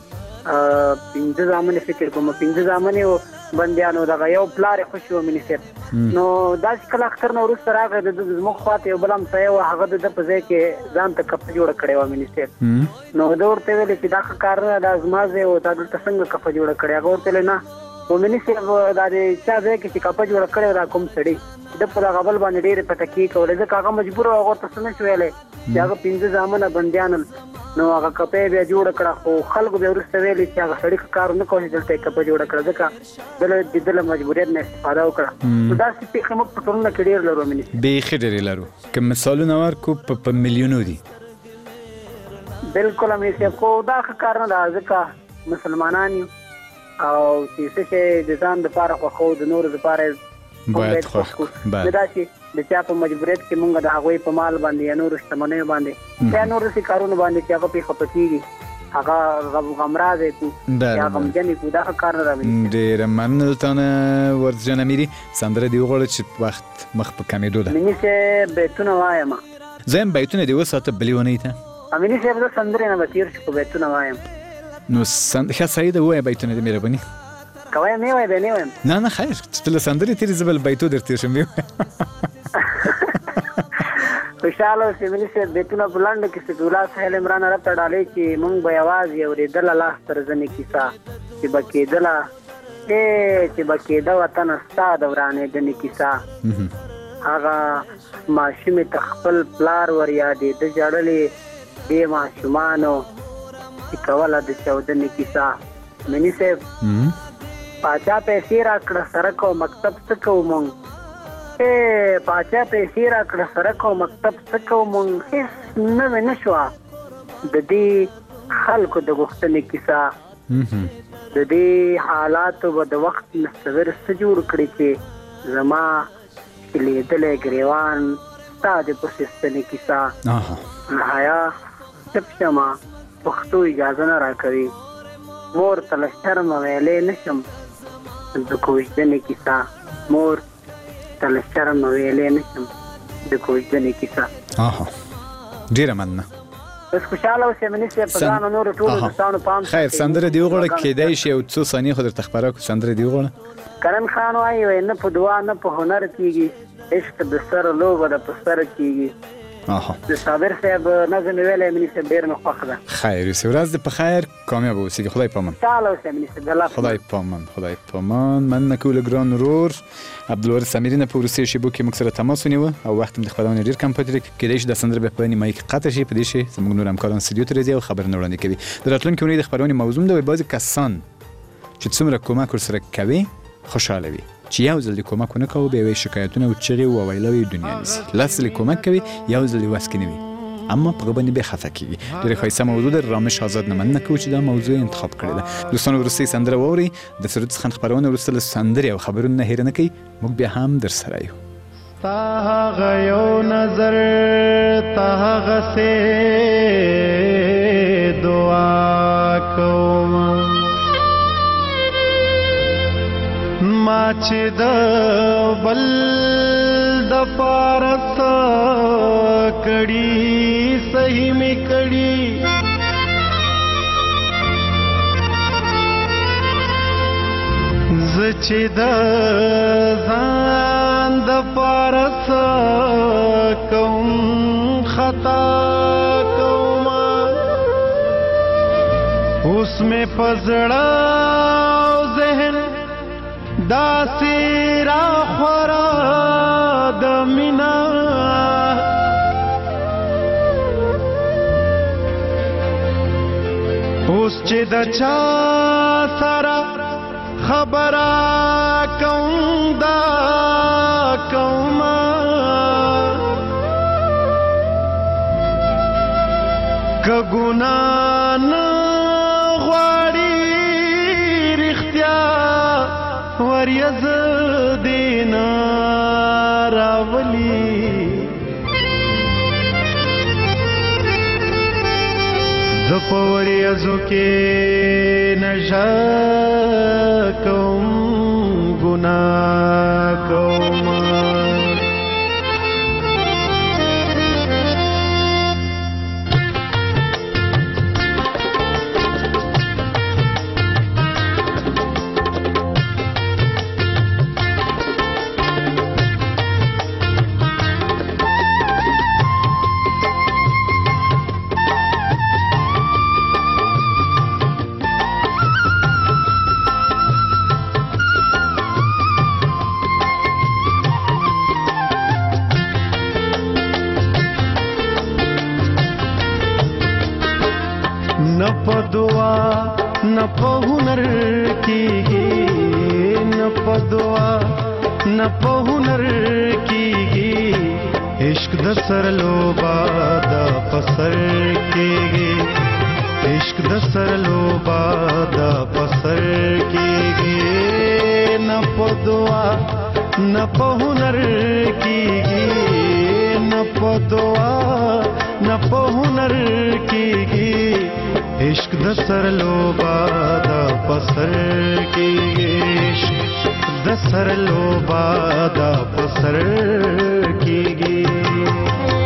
15 زامن فکر کوم 15 زامن او بندیانو دغه یو پلار خوشي و امیني صاحب نو دا چې کله اختر نه وروسته راغی د زموږ خوا ته یو بل همسایه و هغه د ده په ځای کې ځان ته کپه جوړه کړې وه امیني صاحب نو ده ورته ویلې چې دا ښه کار نه دا زما ځای و تا دلته څنګه کپه جوړه کړې هغه ورته ویلې نه امیني صاحب دا د چا ځای کې چې کپه جوړه کړې دا کوم سړي ده په دغه بل باندې ډېرې پټکې کولې ځکه هغه مجبور و هغه ورته څه نه شو ویلی چې هغه 15 زامنه بندیان نو هغه کپه بیا جوړه کړه خو خلکو بیا وروسته ویلي چې هغه سړي کار نه کوي دلته یې کپه جوړه کړه ځکه د ده له مجبوریت نه استفاده وکړه نو داسې پېښې موږ په ټولنه کې ډېر لرو امیني بیخي ډېرې لرو که مثالونه ورکړو په میلیونو دي بالکل امیني صاحب خو دا ښه کار نه ده ځکه مسلمانان یو او چې څه شی د ځان دپاره خوښوو د نورو دپاره باید خوښ کړو نه دا چې د چا په مجبوریت کې مونږ د هغوی په مال باندې یا نورو شتمنیو باندې یا نورو داسې کارونو باندې چې هغه پرې خفه کېږي هغه غمرازی کړو یا غمجن یې کړو دا ښه کار نه ده. ډېره مننه له تا نه ورځجان امیري سندره دې وغواړه چې وخت مخ په کمېدو ده. امیني صاحب بیتونه وایم زه یم بیتونه دې وساته بلې اونۍ ته امیني صاحب زه سندرې نه به تېر شو خو بیتونه وایم نو ښه صحیح ده ووایه بیتونه دې مهرباني که وایم نه وایم بیا نه وایم نه خیر چې ته له سندرې تېرې زه به له بیتو در تېر شم خوشحاله اوسې امیني صاحب بیتونه په لنډو کې صفیالله سهیل عمران عرب ته ډالۍ چې مونږ به یوازې اورېدله لاس تر زنې کیسه چې به کېدله چې به کېده وطنه ستا د ورانېدنې کیسه هغه ماشومې ته خپل پلار ور یادېده ژړلې دې ماشومانو چې کوله د چاودنې کیسه امیني صاحب پاچا پیسې راکړه سرک او مکتب څه کوو مونږ پاچا پیسې راکړه سرک او مکتب څه کوو مونږ هېڅ نوې نه شوه د دې خلکو د غوښتنې کیسه د دې حالاتو به د وخت مصور څه جوړ کړي چې زما چې لیدلی ګریوان ستا د پسې کیسه حیا چپ شمه پښتو اجازه نه راکوي مور ته له شرمه ویلی نه شم د کوژدنې کیسه مور ته له شرمه ویلی نه شم د کوژدنې کیسه ډېره مننه بس خوشحاله اوسې امیني صاحب په ځان او نورو ټولو دوستانو پام خیر سندره دې وغواړه کیدای شي یو څو ثانیې خو درته خپره کړو سندره دې وغواړه کرن خان وایي نه په دعا نه په هنر کېږي عشق د سر لوبه د په سر کېږي د صابر صاحب نظم ویلی امیني صاحب ډېر مې خوښ ده خیر اوسې ورځ دې په خیر کامیابه اوسېږي خدای پامان خوشحاله اوسې امیني صاحب خدای پامان مننه کوو له ګران ورور عبدالوارث امیري نه په وروستیو شېبو کې موږ سره تماس ونیوه او وخت هم د خپرونې ډېر کم پاتې دی کېدای شي دا سندره بیا په نیمایي کې قطع شي په دې شی زموږ نور همکاران استودیو ته راځي او خبرونه وړاندې کوي د راتلونکې اونۍ د خپرونې موضوع ده بعضې کسان چې څومره کومک ورسره کوي خوشحاله وي چې یو ځل دې کومک ونه کوو بیا یې شکایتونه او چغې وویلوي دنیا نیسي لس ځلې کومک کوي یو ځل یې وس کې نه وي اما په هغه باندې بیا خفه کېږي ډېره ښایسته موضوع ده رامش آزاد نه مننه کوو چې دا موضوع یې انتخاب کړې ده دوستانو وروستۍ سندره واورئ د سرود څخه خپرونه وروسته له سندرې او خبرونو نه هېره نه کوئ موږ بیا هم در سره یو ستا غيو نظر تاغسه دعا کوم ما چې د بل د پارس کړي صحیح می کړي ز چې د ځان د پارس کوم خطا کوم اوس می پزړه ذهن دا سیرا خورا د مینا اوس چې د چا سره خبره کوم دا کوم که ګناه نه غواړي رښتیا وریز دینا راولی زپ وریزو کې نشا کوم گناه کوم न په دعا न په هنر کیږي न په دعا न په هنر کیږي عشق د سر لوبا د پسر کیږي عشق د سر لوبا د پسر کیږي न په دعا न په هنر کیږي न په دعا न په هنر کیږي عشق د سر لوبا د پسر کیږي عشق د سر لوبا د پسر کیږي